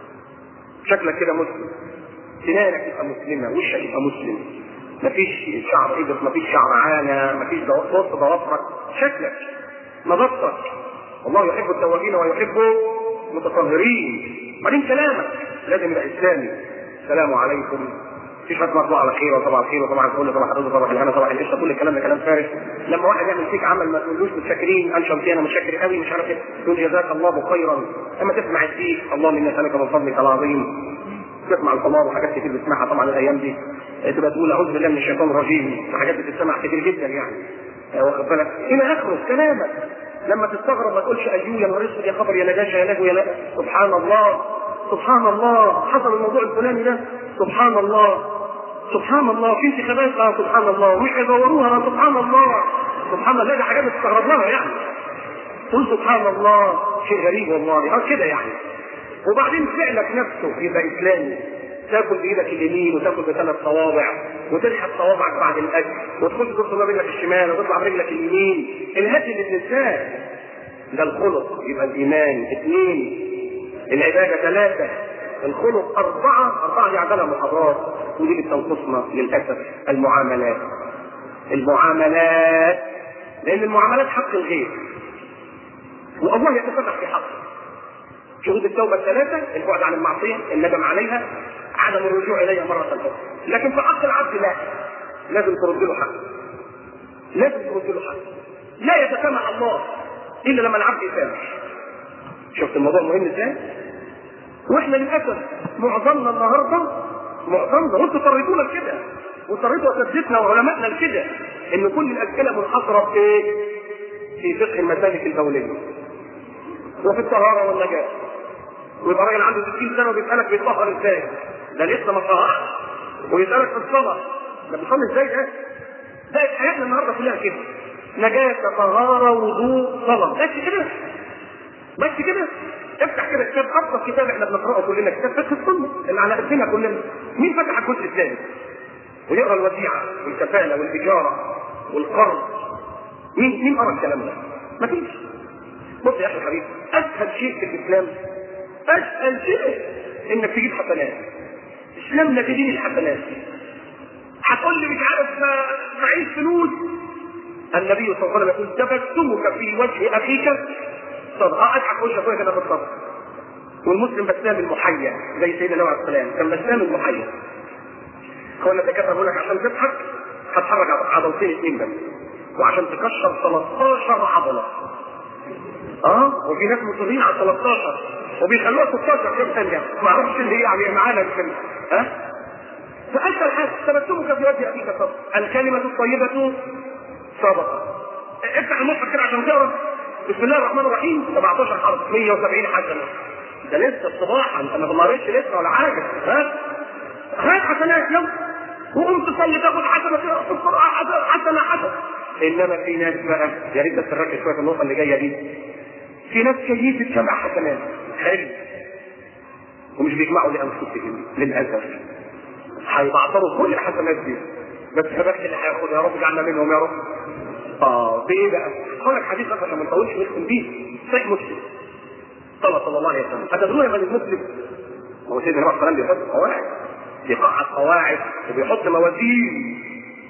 شكلك كده مسلم، سنانك يبقى مسلمة، وشك يبقى مسلم، مفيش شعر ايدك، مفيش شعر عانة، مفيش وسط ضوافرك، شكلك، نظافتك. الله يحب التوابين ويحب المتطهرين. بعدين كلامك لازم يبقى اسلامي، السلام عليكم، مفيش حد مطلع على خير وطبعا الخير وطبعا كل طبعا حضرتك طبعا الهنا طبعا القشطه، كل الكلام ده كلام فارغ. لما واحد يعمل فيك عمل ما تقولوش متشكرين، انا شمتي انا متشكر قوي مش عارف ايه، تقول جزاك الله خيرا. اما تسمع الدين اللهم اني اسالك من فضلك العظيم، تسمع القمار وحاجات كتير بتسمعها طبعا الايام دي، تبقى تقول اعوذ بالله من الشيطان الرجيم، حاجات بتسمع كتير جدا يعني، واخد بالك الى اخره. كلامك لما تستغرب ما تقولش ايوه يا نهار اسود يا خبر يا نجاشه يا لهو يا لا، سبحان الله سبحان الله حصل الموضوع الفلاني ده، سبحان الله سبحان الله، في انتخابات اه سبحان الله، ومش هيدوروها سبحان الله سبحان الله، دي حاجات بتستغرب لها يعني، قول سبحان الله، شيء غريب والله اه كده يعني. وبعدين فعلك نفسه يبقى اسلامي، تاكل بايدك اليمين وتاكل بثلاث صوابع وتلحق صوابعك بعد الاكل وتخش تدخل برجلك الشمال وتطلع برجلك اليمين، الهدي للنساء ده الخلق يبقى الايمان. اثنين العباده، ثلاثه الخلق، اربعه اربعه دي عدالة محاضرات، ودي بتنقصنا للاسف المعاملات. المعاملات لان المعاملات حق الغير والله يتفتح في حقه. شهود التوبه الثلاثه: البعد عن المعصيه، الندم عليها، عدم الرجوع اليها مره اخرى. لكن في حق العبد لا، لازم ترد له حقه، لازم ترد له حقه، لا يتسامح الله الا لما العبد يسامح. شفت الموضوع مهم ازاي؟ واحنا للاسف معظمنا النهارده، معظمنا وانتوا اضطريتونا لكده، واضطريتوا اساتذتنا وعلمائنا لكده، ان كل الاسئله منحصره في ايه؟ في فقه المسالك البوليه وفي الطهاره والنجاه. ويبقى راجل عنده ستين سنه وبيسالك بيتطهر ازاي؟ ده لسه ما طهرش. ويسالك في الصلاه، ده بيصلي ازاي ده؟ ده حياتنا النهارده كلها كده، نجاسه، طهاره، وضوء، صلاه، بس كده بس كده. افتح كده كتاب، ابسط كتاب احنا بنقراه كلنا، كتاب فقه السنه اللي على قدنا كلنا. مين فتح الجزء الثاني ويقرا الوديعه والكفاله والاجاره والقرض؟ مين مين قرا الكلام ده؟ مفيش. بص يا اخي الحبيب، اسهل شيء في الاسلام، اسهل شيء انك تجيب حسنات. اسلامنا في دين الحسنات. هتقول لي مش عارف معيش فلوس، النبي صلى الله عليه وسلم يقول تبسمك في وجه اخيك صدقه. اضحك وش اخويا كده بالصدقه. والمسلم بسام المحيا زي سيدنا نوح عليه السلام كان بسام المحيا. اخوانا الدكاتره بيقول لك عشان تضحك هتحرك عضلتين اثنين بس، وعشان تكشر ثلاثتاشر عضله. اه وفي ناس مصرين على ثلاثتاشر وبيخلوها ستاشر كم ثانيه، ما اعرفش اللي هي يعني معانا كده. ها فاسهل حاجه تبسمك في وجه اخيك صدقه، الكلمه الطيبه صدقه. افتح المصحف كده عشان تقرا بسم الله الرحمن الرحيم سبعتاشر حرف مية وسبعين حسنه. ده لسه الصباح، انت ما قريتش لسه ولا حاجه. ها هات حسنات يوم وقوم تصلي تاخد حسنه في القران، حسنه حسنه. انما في ناس بقى، يا ريت بس تركز شويه في النقطه اللي جايه دي، في ناس كيفه سبع حسنات حلو ومش بيجمعوا لانفسهم للاسف، هيبعتروا كل الحسنات دي، بس فبكت اللي هياخدها يا رب اجعلنا منهم يا رب. اه بايه بقى؟ هقول لك حديث بس عشان ما نطولش نختم بيه، صحيح مسلم قال صلى الله عليه وسلم: أتدرون من المسلم؟ هو سيدنا النبي صلى الله عليه وسلم بيحط قواعد، بيقعد قواعد وبيحط موازين،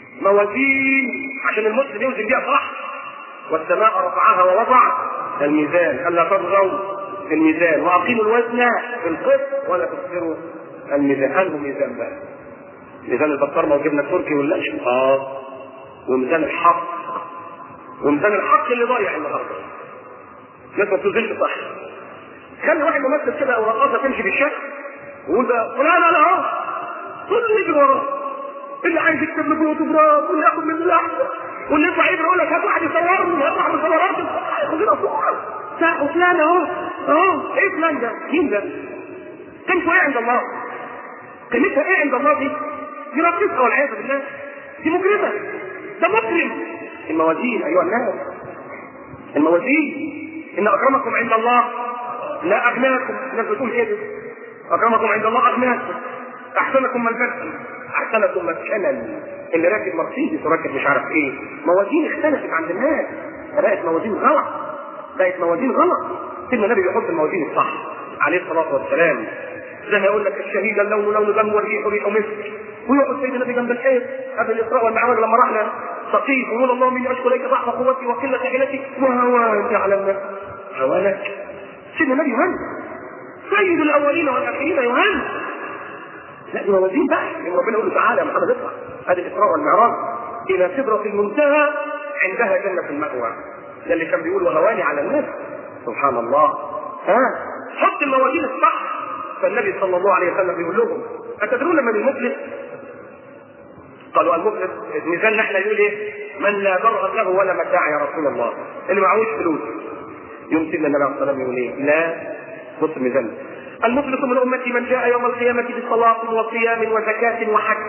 موازين عشان المسلم يوزن بيها صح. والسماء رفعها ووضع الميزان الا تطغوا في الميزان واقيموا الوزن في القسط ولا تكسروا الميزان. انه ميزان بقى؟ ميزان البطارمه وجبنا التركي واللانش؟ اه وميزان الحق، وميزان الحق اللي ضايع النهارده الناس ما بتوزنش صح. خلي واحد ممثل كده او رقاصه تمشي بالشكل ويقول بقى لا لا لا اهو كله يجري وراه، اللي عايز يكتب له اوتوجراف واللي ياخد منه لحظه واللي يطلع يجري يقول لك هات واحد يصورني، هات واحد يصورني، خد لنا صوره وفلان اهو اهو ايه فلان ده؟ مين ده؟ قيمته ايه عند الله؟ قيمتها ايه عند الله دي؟ دي رقيقه والعياذ بالله، دي مجرمه، ده مجرم. الموازين ايها الناس، الموازين، ان اكرمكم عند الله لا اغناكم. الناس بتقول كده، اكرمكم عند الله اغناكم، احسنكم ملبسا، احسنكم مسكنا. اللي راكب مرسيدس وراكب مش عارف ايه، موازين اختلفت عند الناس، بقت موازين غلط، بقت موازين غلط. سيدنا النبي بيحط الموازين الصح عليه الصلاه والسلام، زي ما يقول لك الشهيد اللون لون دم والريح ريح مسك. ويقعد سيدنا النبي جنب الحيط قبل الاسراء والمعراج لما رحنا سقيف، ويقول اللهم اني اشكو اليك ضعف قوتي وقله حيلتي وهوانك على الناس. هوانك؟ سيدنا النبي يهان، سيد الاولين والاخرين يهان. لا دي موازين بقى، لان ربنا يقول له تعالى يا محمد اطلع، هذه الاسراء والمعراج الى سدره المنتهى عندها جنه المأوى. ده اللي كان بيقول وهواني على الناس. سبحان الله. ها حط الموازين الصح. فالنبي صلى الله عليه وسلم بيقول لهم اتدرون من المفلس؟ قالوا المفلس ميزاننا احنا يقول ايه؟ من لا درهم له ولا متاع يا رسول الله، اللي معهوش فلوس. يوم سيدنا النبي صلى الله عليه وسلم يقول ايه؟ لا، بص الميزان، المفلس من امتي من جاء يوم القيامه بصلاه وصيام وزكاه وحج.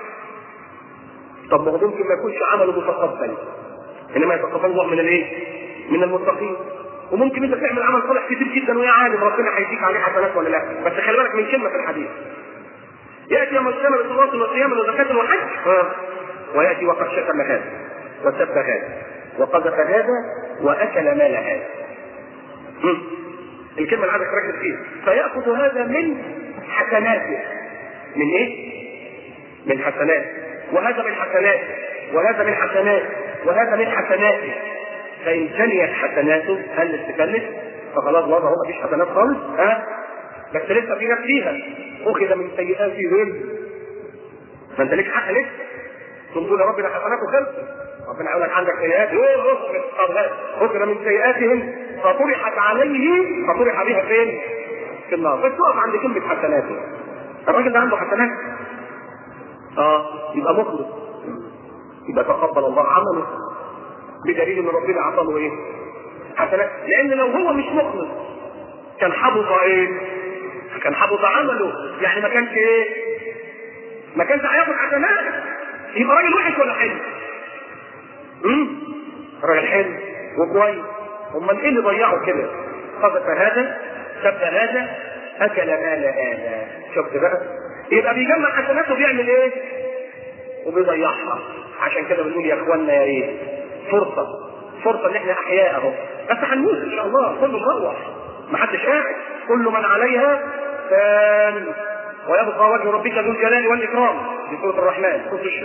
طب ما هو ممكن ما يكونش عمله متقبل، انما يتقبل الله من الايه؟ من المتقين. وممكن انت تعمل عمل صالح كتير جدا ويا عالم ربنا هيديك عليه حسنات ولا لا، بس خلي بالك من كلمه في الحديث. ياتي يوم القيامه بصلاه وصيام وزكاه وحج، ها وياتي وقد شتم هذا وسب هذا وقذف هذا واكل مال هذا. الكلمه اللي عايزك تركز فيها، فياخذ هذا من حسناته. من ايه؟ من حسنات، وهذا من حسنات، وهذا من حسنات، وهذا من حسناته. فإن جنيت حسناته، هل استكلت؟ فخلاص وضعه ما فيش حسنات خالص، ها؟ بس لسه في ناس فيها أخذ من سيئاتهم. فأنت ليك حق لسه. تقول يا ربنا حسناته خلصت، ربنا يقول لك عندك سيئات، أخذ من سيئاتهم فطرحت عليه، فطرح بها فين؟ في النار. بس تقف عند كلمة حسناته. الراجل ده عنده حسنات؟ اه يبقى مخلص، يبقى تقبل الله عمله، بدليل ان ربنا عطاه ايه؟ حسنات. لان لو هو مش مخلص كان حبط ايه؟ كان حبط عمله، يعني ما كانش ايه؟ ما كانش هياخد حسنات. يبقى راجل وحش ولا حلو؟ امم راجل حلو وكويس. امال ايه اللي ضيعه كده؟ قذف هذا، سب هذا، اكل مال هذا. شفت بقى؟ يبقى بيجمع حسناته وبيعمل ايه؟ وبيضيعها. عشان كده بنقول يا اخوانا يا ريت فرصه فرصه ان احنا احياء اهو، بس هنموت ان شاء الله، كله مروح، ما حدش قاعد، كل من عليها فان ويبقى وجه ربك ذو الجلال والاكرام. في سوره الرحمن،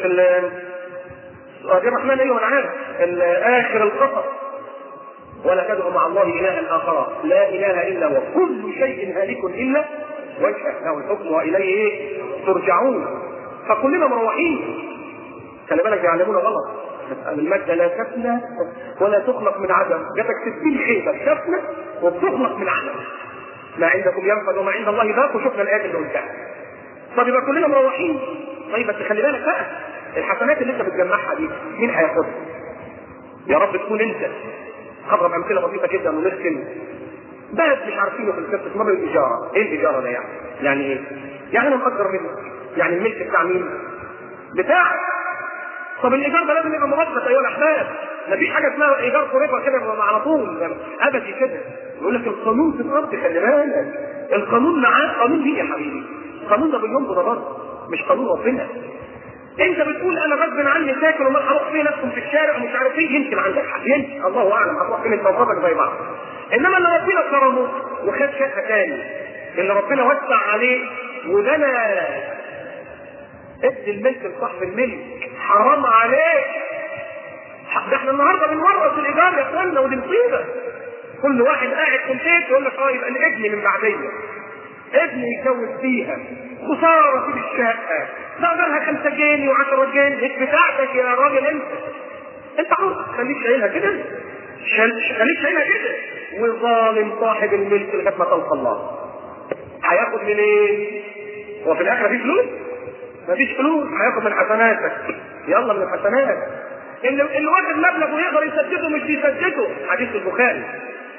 سوره الرحمن ايوه انا عارف، اخر القصص. ولا تدعو مع الله الها اخر لا اله الا هو كل شيء هالك الا وجهه له الحكم واليه ترجعون. فكلنا مروحين. خلي بالك بيعلمونا غلط، المادة لا تفنى ولا تخلق من عدم. جاتك ستين خيبة تفنى وبتخلق من عدم. ما عندكم ينفد وما عند الله باق، وشفنا الآيات اللي قلتها. طب يبقى كلنا مروحين. طيب بس خلي بالك بقى، الحسنات اللي انت بتجمعها دي مين هياخدها؟ يا رب تكون انت. هضرب امثله بسيطه جدا ونختم. باب مش عارفينه في القصه اسمه الاجاره. ايه الاجاره ده يعني؟ يعني ايه؟ يعني انا مقدر منك، يعني الملك بتاع مين؟ بتاعك. طب الايجار ده لازم يبقى مرتب ايها الاحباب، مفيش حاجه اسمها ايجار قريبه كده على طول ابدي كده. يقول لك القانون في الارض، خلي بالك القانون معاه. قانون مين يا حبيبي؟ القانون ده باليوم برضه، مش قانون ربنا. انت بتقول انا غصب عني ساكن وما هروح فين ادخل في الشارع ومش عارف ايه، يمكن عندك حق، يمكن الله اعلم هتروح فين، انت وفرك زي بعض. انما اللي ربنا كرمه وخد شقه ثاني، اللي ربنا وسع عليه ودنا ادي الملك لصاحب الملك، حرام عليك. ده احنا النهارده بنورث الايجار يا اخوانا، ودي مصيبه. كل واحد قاعد في البيت يقول لك اه يبقى ابني من بعديه، ابني يتجوز فيها، خساره في الشقه، ده خمسة جنيه وعشرة جنيه، مش بتاعتك يا راجل انت. انت عاوز خليك شايلها كده، خليك شايلها كده. وظالم صاحب الملك لغايه ما تلقى الله. هياخد من ايه؟ هو في الاخره في فلوس؟ مفيش فلوس، هياخد من حسناتك. يلا من الحسنات. اللي اللي واخد مبلغ ويقدر يسدده مش بيسدده. حديث البخاري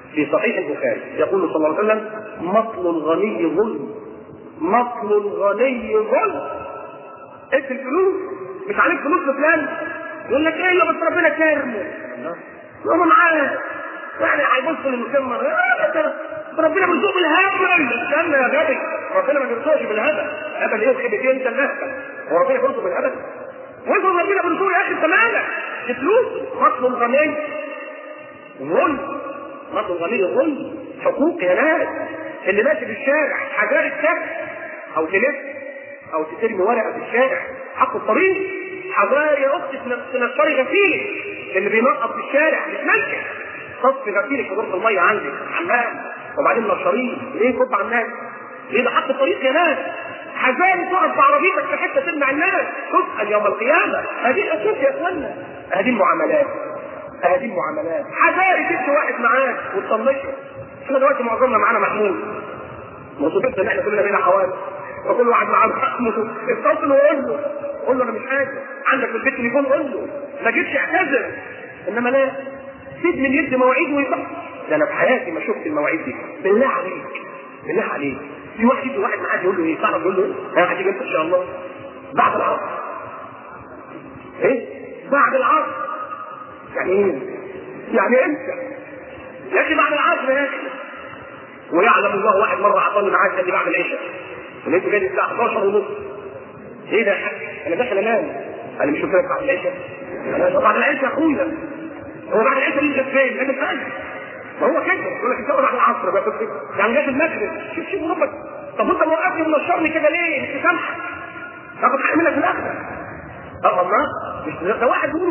في صحيح البخاري يقول صلى الله عليه وسلم: مطل الغني ظلم، مطل الغني ظلم. انت الفلوس مش عليك فلوس لفلان يقول لك ايه؟ بس ربنا كرمه وهو معاه، يعني هيبص للمكمل ربنا بيرزقه بالهبل. استنى يا غبي، ربنا ما بيرزقش بالهبل. هبل ايه وخيبتين؟ انت اللي هبل، هو ربنا بيرزقه بالهبل؟ وانت ربنا بيرزقه يا اخي انت مالك؟ الفلوس مطل الغني ظلم، مطل الغني ظلم. حقوق يا ناس. اللي ماشي في الشارع حجار الكف او تلف او ترمي ورقه في الشارع حق الطريق، حجار يا اختي تنشري غسيلك. اللي بينقط في الشارع بتمشي تصفي غسيلك في دورة الميه عندك حمام وبعدين نشريه ليه؟ كب على الناس ليه؟ ده حق الطريق يا ناس. حزام تقف بعربيتك في حته تمنع الناس تسال يوم القيامه. هذه حقوق يا اخوانا، هذه المعاملات، هذه المعاملات. حذاري تمشي واحد معاك وتطنشه. احنا دلوقتي معظمنا معانا محمول، مصيبتنا ان احنا كلنا بينا حوادث، فكل واحد معاه محمول اتصل وقول له قول له انا مش قادر، عندك في البيت تليفون قول له، ما جيتش اعتذر. انما لا، سيب من يد مواعيد ويبقى. ده انا في حياتي ما شفت المواعيد دي. بالله عليك بالله عليك، في واحد يجي واحد معاه يقول له ايه؟ صاحبه يقول له ايه؟ انا هتيجي انت ان شاء الله بعد العصر. ايه؟ بعد العصر يعني ايه؟ يعني انت يا اخي بعد العصر يا اخي. ويعلم الله واحد مره عطاني معاه قال لي بعد العشاء، ولقيته جاي الساعه حداشر ونص. ايه ده يا حاج؟ انا داخل انام. انا مش قلت لك بعد العشاء؟ انا بعد العشاء يا اخويا. هو بعد العشاء ليه فين؟ انا فاهم. ما هو كده يقول لك انت بعد العصر بقى كنت يعني جاي المغرب. شوف شوف ربك. طب انت موقفني من الشر كده ليه؟ مش سامحك. تاخد حق منك في الاخره. اه والله مش ده واحد يقول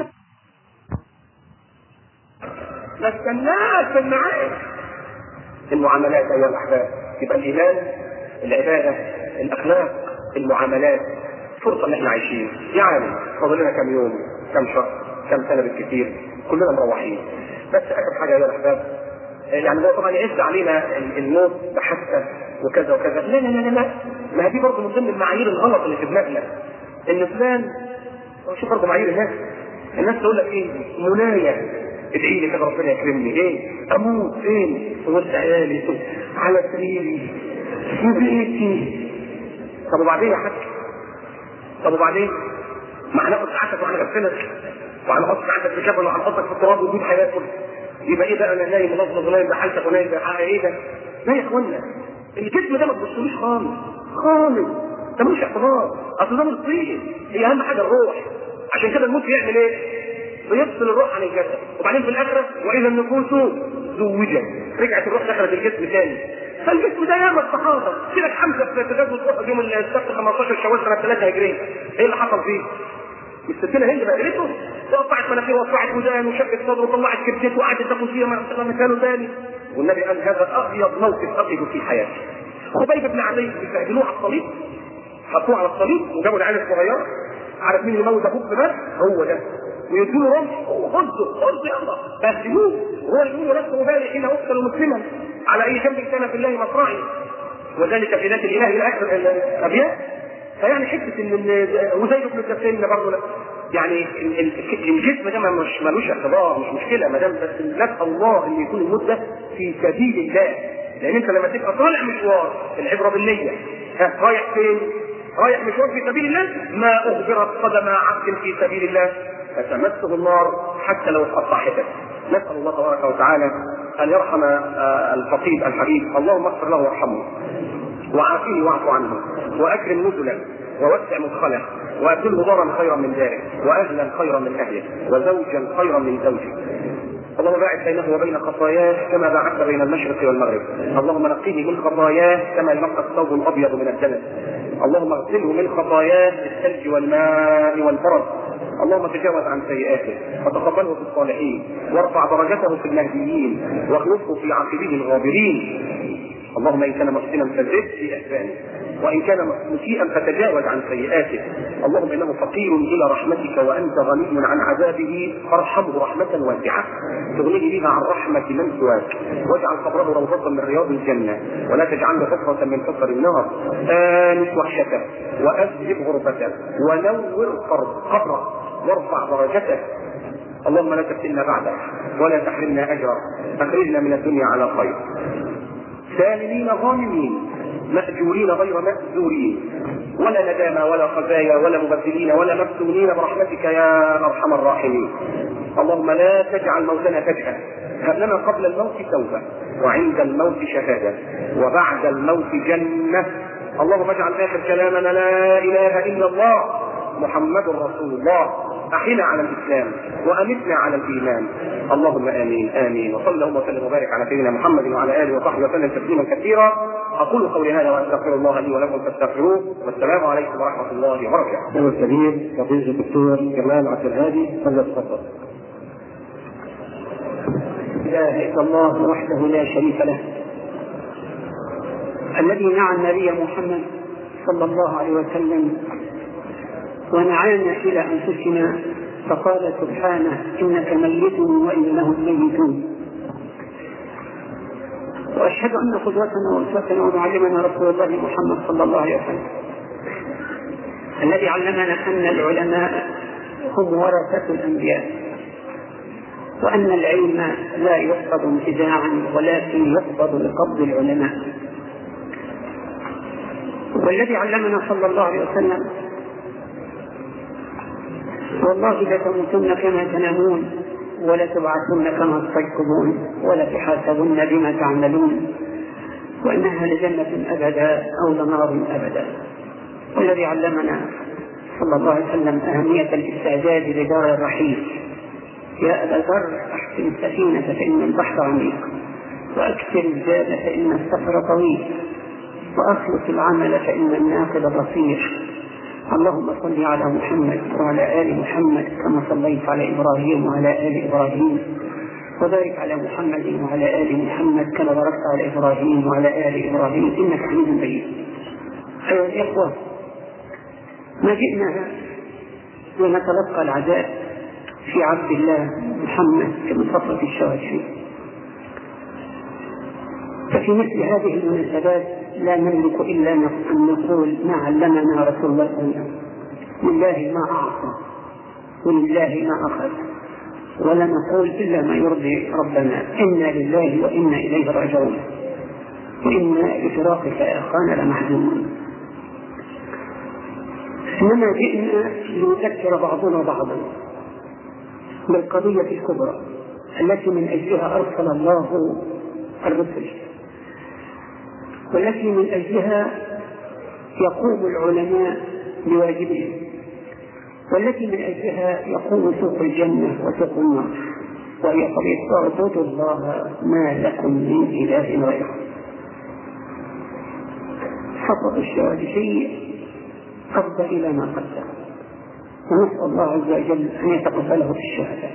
ما استناش في المعاد. المعاملات ايها الاحباب، يبقى الايمان، العباده، الاخلاق، المعاملات، فرصه ان احنا عايشين. يعني فاضل لنا كم يوم، كم شهر، كم سنه بالكثير، كلنا مروحين. بس اخر حاجه ايها الاحباب، يعني هو طبعا يعز علينا الموت بحثه وكذا وكذا. لا لا لا لا، ما دي برضه من ضمن المعايير الغلط اللي في دماغنا. ان فلان، شوف برضه معايير الناس. الناس تقول لك ايه؟ منايه، ادعي لي كده ربنا يكرمني. ايه؟ اموت فين؟ في وسط عيالي، على سريري، في بيتي. طب وبعدين يا حاج؟ طب وبعدين؟ ما هناخد ساعتك وهنغسلك وهنحط ساعتك في كفن وهنحطك في التراب ودود هياكل. يبقى ايه بقى؟ انا نايم منظم ونايم بحالتك ونايم بحالتك. ايه ده؟ لا يا اخوانا، الجسم ده ما تبصلوش خالص خالص، ده ملوش اعتبار. اصل ده من الطين، هي اهم حاجه الروح. عشان كده الموت يعمل ايه؟ بيفصل الروح عن الجسد. وبعدين في الاخره واذا النفوس زوجت، رجعت الروح دخلت الجسم ثاني. فالجسم ده ياما الصحابه كده خمسه في غزوه احد يوم السبت خمستاشر شوال سنه ثلاثة هجريه. ايه اللي حصل فيه؟ الستينه هند بقلته وقطعت مناخيره وقطعت ودان وشقت صدره وطلعت كبدته وقعدت تاكل فيها مكانه ثاني. والنبي قال هذا ابيض موقف اقف في حياتي. خبيب بن عدي بيستهدلوه على الصليب، حطوه على الصليب وجابوا العيال الصغيره. عارف مين اللي موت ابوك بس؟ هو ده. ويدوا له رمح، خذه خذه يلا بهدلوه. وهو يقول لست مبالي حين اقتل مسلما على اي جنب كان في الله مصرعي، وذلك في ذات الاله الاخر الابيات. فيعني حته ان وزيد بن الدفين برضه يعني الجسم ده مش ملوش اعتبار، مش مشكله ما دام بس نسال الله ان يكون الموت ده في سبيل الله. لان انت لما تبقى طالع مشوار، العبره بالنيه، ها رايح فين؟ رايح مشوار في سبيل الله. ما اخبرت قدم عبد في سبيل الله فتمسه النار حتى لو اتقطعتك. نسال الله تبارك وتعالى ان يرحم الخطيب الحبيب. اللهم اغفر له وارحمه وعافيه واعف عنه واكرم نزله ووسع مدخله وابدله دارا خيرا من داره واهلا خيرا من اهله وزوجا خيرا من زوجه. اللهم باعد بينه وبين خطاياه كما باعدت بين المشرق والمغرب. اللهم نقيه من خطاياه كما ينقى الثوب الابيض من الدنس. اللهم اغسله من خطاياه بالثلج والماء والبرد. اللهم تجاوز عن سيئاته وتقبله في الصالحين وارفع درجته في المهديين واخلفه في عاقبيه الغابرين. اللهم ان كان محسنا فزد في احسانه وان كان مسيئا فتجاوز عن سيئاته. اللهم انه فقير الى رحمتك وانت غني عن عذابه فارحمه رحمه واسعه تغنيه بها عن رحمه من سواك واجعل قبره روضه من رياض الجنه ولا تجعله حفره من حفر النار. انس وحشته واذهب غربته ونور قبره وارفع درجته. اللهم لا تفتنا بعده ولا تحرمنا أجره، أخرجنا من الدنيا على خير، سالمين غانمين مأجورين غير مأجورين، ولا ندامى ولا خزايا ولا مبذلين ولا مفتونين برحمتك يا أرحم الراحمين. اللهم لا تجعل موتنا فجأة، هب لنا قبل الموت توبة، وعند الموت شهادة، وبعد الموت جنة. اللهم اجعل آخر كلامنا لا إله إلا الله محمد رسول الله. أحينا على الإسلام وأمتنا على الإيمان. اللهم آمين آمين. وصلى اللهم وسلم وبارك على سيدنا محمد وعلى آله وصحبه وسلم تسليما كثيرا. أقول قولي هذا وأستغفر الله لي ولكم فاستغفروه، والسلام عليكم ورحمة الله وبركاته. هو الكبير فضيلة الدكتور جمال عبد الهادي، فليتفضل. لا إله إلا الله وحده لا شريك له، الذي نعى النبي محمد صلى الله عليه وسلم ونعانا إلى أنفسنا فقال سبحانه إنك ميت وإنهم ميتون. وأشهد أن قدوتنا وأسوتنا ومعلمنا رسول الله محمد صلى الله عليه وسلم، الذي علمنا أن العلماء هم ورثة الأنبياء، وأن العلم لا يقبض انتزاعا ولكن يقبض لقبض العلماء. والذي علمنا صلى الله عليه وسلم والله لتموتن كما تنامون ولتبعثن كما تستيقظون ولتحاسبن بما تعملون وإنها لجنة أبدا أو لنار أبدا. والذي علمنا صلى الله عليه وسلم أهمية الاستعداد لدار الرحيل. يا أبا ذر أحسن السفينة فإن البحر عميق، وأكثر الزاد فإن السفر طويل، وأخلص العمل فإن الناقد بصير. اللهم صل على محمد وعلى آل محمد كما صليت على إبراهيم وعلى آل إبراهيم، وبارك على محمد وعلى آل محمد كما باركت على إبراهيم وعلى آل إبراهيم إنك حميد مجيد. أيها الإخوة، ما جئنا لنتلقى العزاء في عبد الله محمد كما صفت الشهد فيه. ففي مثل هذه المناسبات لا نملك إلا أن نقول ما علمنا رسول الله صلى الله عليه وسلم: لله ما أعطى ولله ما أخذ، ولا نقول إلا ما يرضي ربنا. إنا لله وإنا إليه راجعون، وإنا بفراقك يا أخانا لمحزونون. إنما جئنا لنذكر بعضنا بعضا بالقضية الكبرى التي من أجلها أرسل الله الرسل، والتي من أجلها يقوم العلماء بواجبهم، والتي من أجلها يقوم سوق الجنة وسوق النار، وهي قضية اعبدوا الله ما لكم من إله غيره. حفظ الشهادة شيء أفضل إلى ما قدم، ونسأل الله عز وجل أن يتقبله في الشهادة.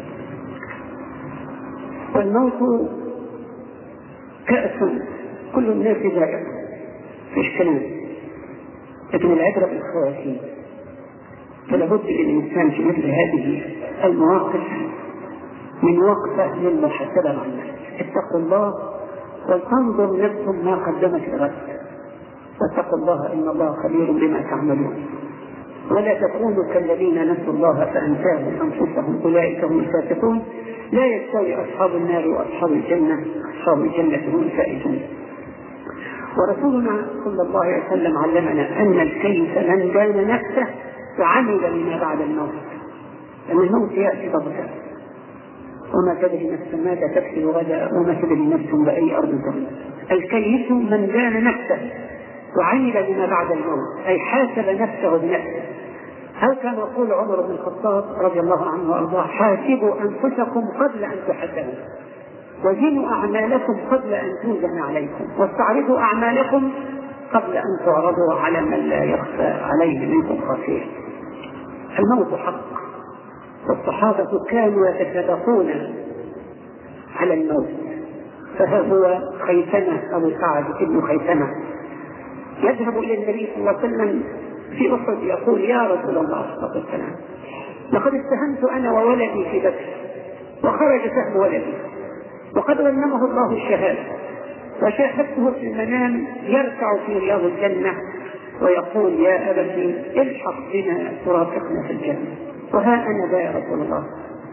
والموت كأس كل الناس ذائق، فيش كلام، لكن العبرة بالخواتيم. فلا بد للإنسان في مثل هذه المواقف من وقفة للمحاسبة مع الناس. اتقوا الله وتنظر نفس ما قدمت لغد، واتقوا الله إن الله خبير بما تعملون. ولا تكونوا كالذين نسوا الله فأنساهم أنفسهم أولئك هم الفاسقون. لا يستوي أصحاب النار وأصحاب الجنة، أصحاب الجنة هم الفائزون. ورسولنا صلى الله عليه وسلم علمنا أن الكيس من دان نفسه وعمل لما بعد الموت، لأن الموت يأتي بغتة، وما تدري نفس ماذا تكسب غدا وما تدري نفس بأي أرض تموت. الكيس من دان نفسه وعمل لما بعد الموت، أي حاسب نفسه بنفسه. هل كان يقول عمر بن الخطاب رضي الله عنه وارضاه: حاسبوا أنفسكم قبل أن تحاسبوا، وزنوا أعمالكم قبل أن توزن عليكم، واستعرضوا أعمالكم قبل أن تعرضوا على من لا يخفى عليه منكم خافيه. الموت حق، والصحابة كانوا يتسابقون على الموت. فها هو خيثمة أبو سعد ابن خيثمة يذهب إلى النبي صلى الله عليه وسلم في أحد يقول: يا رسول الله صلى الله عليه وسلم، لقد استهمت أنا وولدي في بدر وخرج سهم ولدي، وقد غنمه الله الشهادة، وشاهدته في المنام يركع في رياض الجنة ويقول: يا أبتي الحق بنا ترافقنا في الجنة. وها أنا ذا يا رسول الله،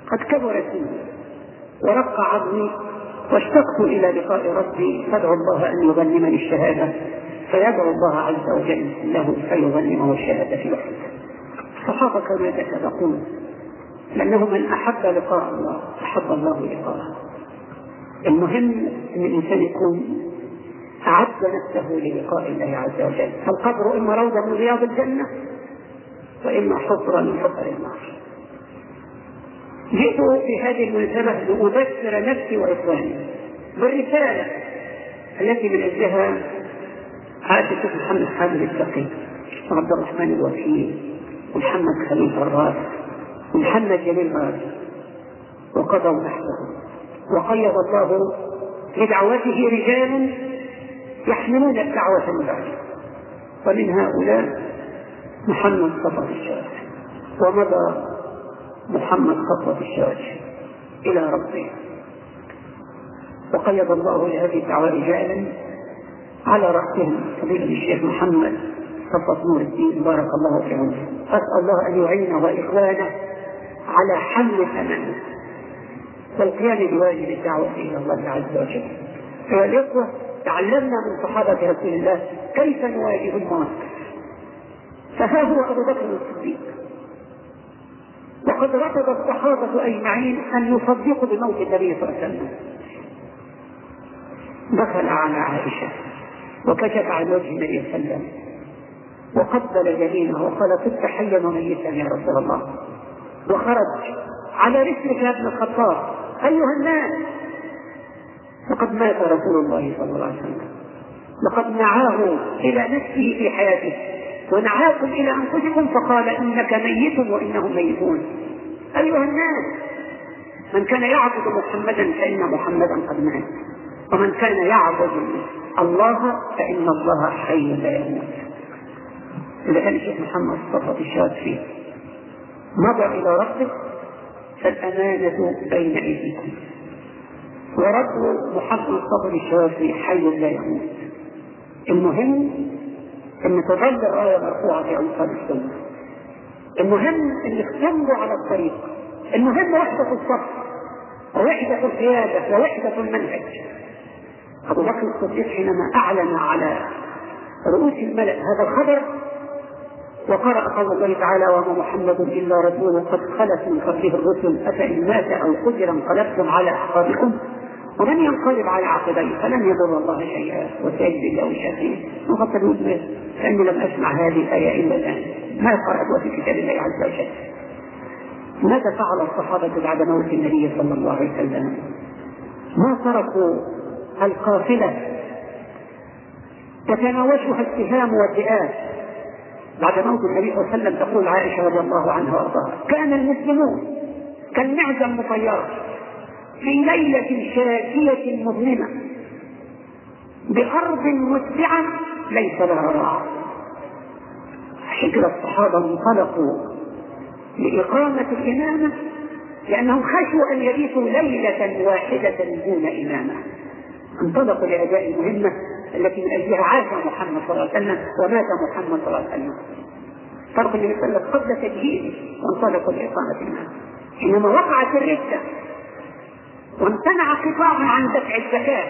قد كبر سني ورق عظمي واشتقت إلى لقاء ربي، فادعو الله أن يغنمني الشهادة، فيدعو الله عز وجل له فيغنمه الشهادة في وحده. الصحابة كانوا يتسابقون، لأنه من أحب لقاء الله أحب الله لقاءه. المهم أن الإنسان يكون أعد نفسه للقاء الله عز وجل. فالقبر إما روضة من رياض الجنة وإما حفرة من حفر النار. جئت في هذه المناسبة لأذكر نفسي وإخواني بالرسالة التي من أجلها عاش الشيخ محمد حامد التقي وعبد الرحمن الوكيل ومحمد خليل فراس ومحمد جميل غازي، وقضوا نحبه، وقيض الله لدعوته رجال يحملون الدعوة من بعده، ومن هؤلاء محمد صفوة الشافعي. ومضى محمد صفوة الشافعي إلى ربه، وقيض الله لهذه الدعوة رجالا على رأسهم فضيلة الشيخ محمد صفوة نور الدين بارك الله في عمره. أسأل الله أن يعينه وإخوانه على حمل الأمانة والقيام بواجب الدعوة إلى الله عز وجل. أيها الإخوة، تعلمنا من صحابة رسول الله كيف نواجه الموت، فها هو أبو بكر الصديق، وقد رفض الصحابة أجمعين أن يصدقوا بموت النبي صلى الله عليه وسلم. دخل على عائشة وكشف عن وجه النبي صلى الله عليه وسلم وقبل جبينه وقال: كنت حيا وميتا يا رسول الله. وخرج على رسلك يا ابن الخطاب أيها الناس، لقد مات رسول الله صلى الله عليه وسلم، لقد نعاه إلى نفسه في حياته ونعاكم إلى أنفسكم، فقال: إنك ميت وإنهم ميتون. أيها الناس، من كان يعبد محمدا فإن محمدا قد مات، ومن كان يعبد الله فإن الله حي لا يموت. إذا كان الشيخ محمد صفوة الشافعي مضى إلى ربه فالأمانة بين أيديكم، ورب محمد صفوة الشافعي حي لا يموت. المهم أن تظل الراية مرفوعة في أنصار السنة، المهم أن تمضوا على الطريق، المهم وحدة الصف ووحدة القيادة ووحدة المنهج. أبو بكر الصديق حينما أعلن على رؤوس الملأ هذا الخبر وقرأ قول الله تعالى: وما محمد إلا رسول قد خلت من قبله الرسل أفإن مات أو قتل انقلبتم على أعقابكم ومن ينقلب على عقبيه فلن يضر الله شيئا وسيجزي الله الشاكرين. وقد تقول كأني لم أسمع هذه الآية إلا الآن، ما قرأتها في كتاب الله عز وجل. ماذا فعل الصحابة بعد موت النبي صلى الله عليه وسلم؟ ما تركوا القافلة تتناوشها السهام والذئاب. بعد موت النبي صلى الله عليه وسلم تقول عائشة رضي الله عنها وارضاها: كان المسلمون كالنعجة المطيرة في ليلة شاكية مظلمة بأرض متبعة ليس لها راعي. عشان كده الصحابة انطلقوا لإقامة الإمامة لأنهم خشوا أن يبيتوا ليلة واحدة دون إمامة. انطلقوا لأداء المهمة التي من أجلها عاش محمد صلى الله عليه وسلم ومات محمد صلى الله عليه وسلم. فرق النبي صلى الله عليه وسلم قبل تجهيزه وانطلقوا لإقامة الإمامة. حينما وقعت الردة وامتنع قطاع عن دفع الزكاة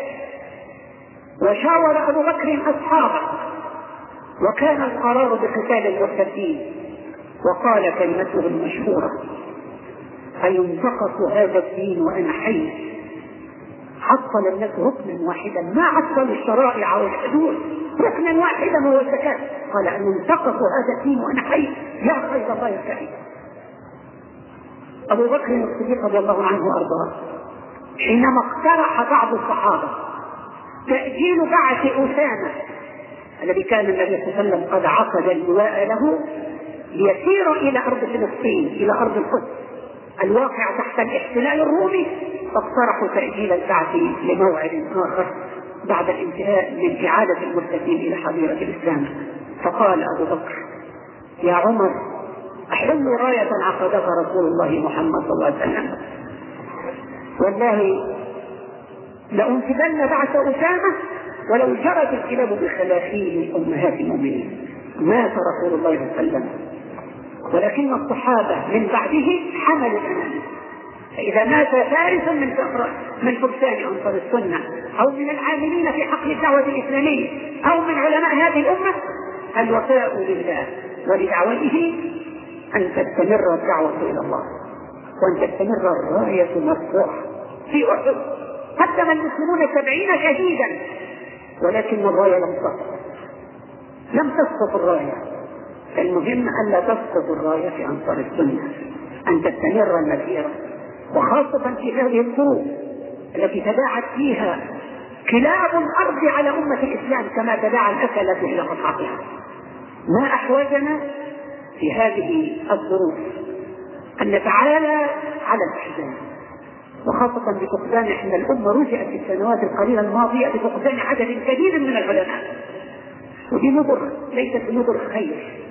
وشاور أبو بكر أصحابه وكان القرار بقتال المرتدين، وقال كلمته المشهورة: أينتقص هذا الدين وأنا حي؟ عطل الناس ركنا واحدا، ما عطل الشرائع والحدود، ركنا واحدا هو الزكاة. قال: أينتقص هذا الدين وأنا حي يا خير الله الكريم. أبو بكر الصديق رضي الله عنه وأرضاه حينما اقترح بعض الصحابة تأجيل بعث أسامة الذي كان النبي صلى الله عليه وسلم قد عقد اللواء له ليسير إلى أرض فلسطين إلى أرض القدس الواقع تحت الاحتلال الرومي، فاقترحوا تأجيل البعث لموعد آخر بعد الانتهاء من إعادة المرتدين إلى حظيرة الإسلام. فقال أبو بكر: يا عمر، أحل راية عقدها رسول الله محمد صلى الله عليه وسلم، والله لأنفذن بعث أسامة ولو جرت الكلاب بخلاخيل أمهات المؤمنين. مات رسول الله صلى الله عليه وسلم، ولكن الصحابة من بعده حملوا الأمانة فإذا مات فارس من من فرسان أنصار السنة أو من العاملين في حقل الدعوة الإسلامية أو من علماء هذه الأمة، الوفاء لله ولدعوته، أن تستمر الدعوة إلى الله وأن تستمر الراية مرفوعة في أحد. قدم المسلمون سبعين شهيدا ولكن الراية لم تسقط، لم تسقط الراية. المهم أن لا تسقط الراية في أنصار السنة، أن تستمر المسيرة، وخاصة في هذه الظروف التي تداعت فيها كلاب الأرض على أمة الإسلام كما تداعى الأكلة إلى قطعتها. ما أحوجنا في هذه الظروف أن نتعالى على الأحزان، وخاصة بفقدان إحنا الأمة رجعت في السنوات القليلة الماضية بفقدان عدد كبير من العلماء، ودي نظر ليست نظر خير،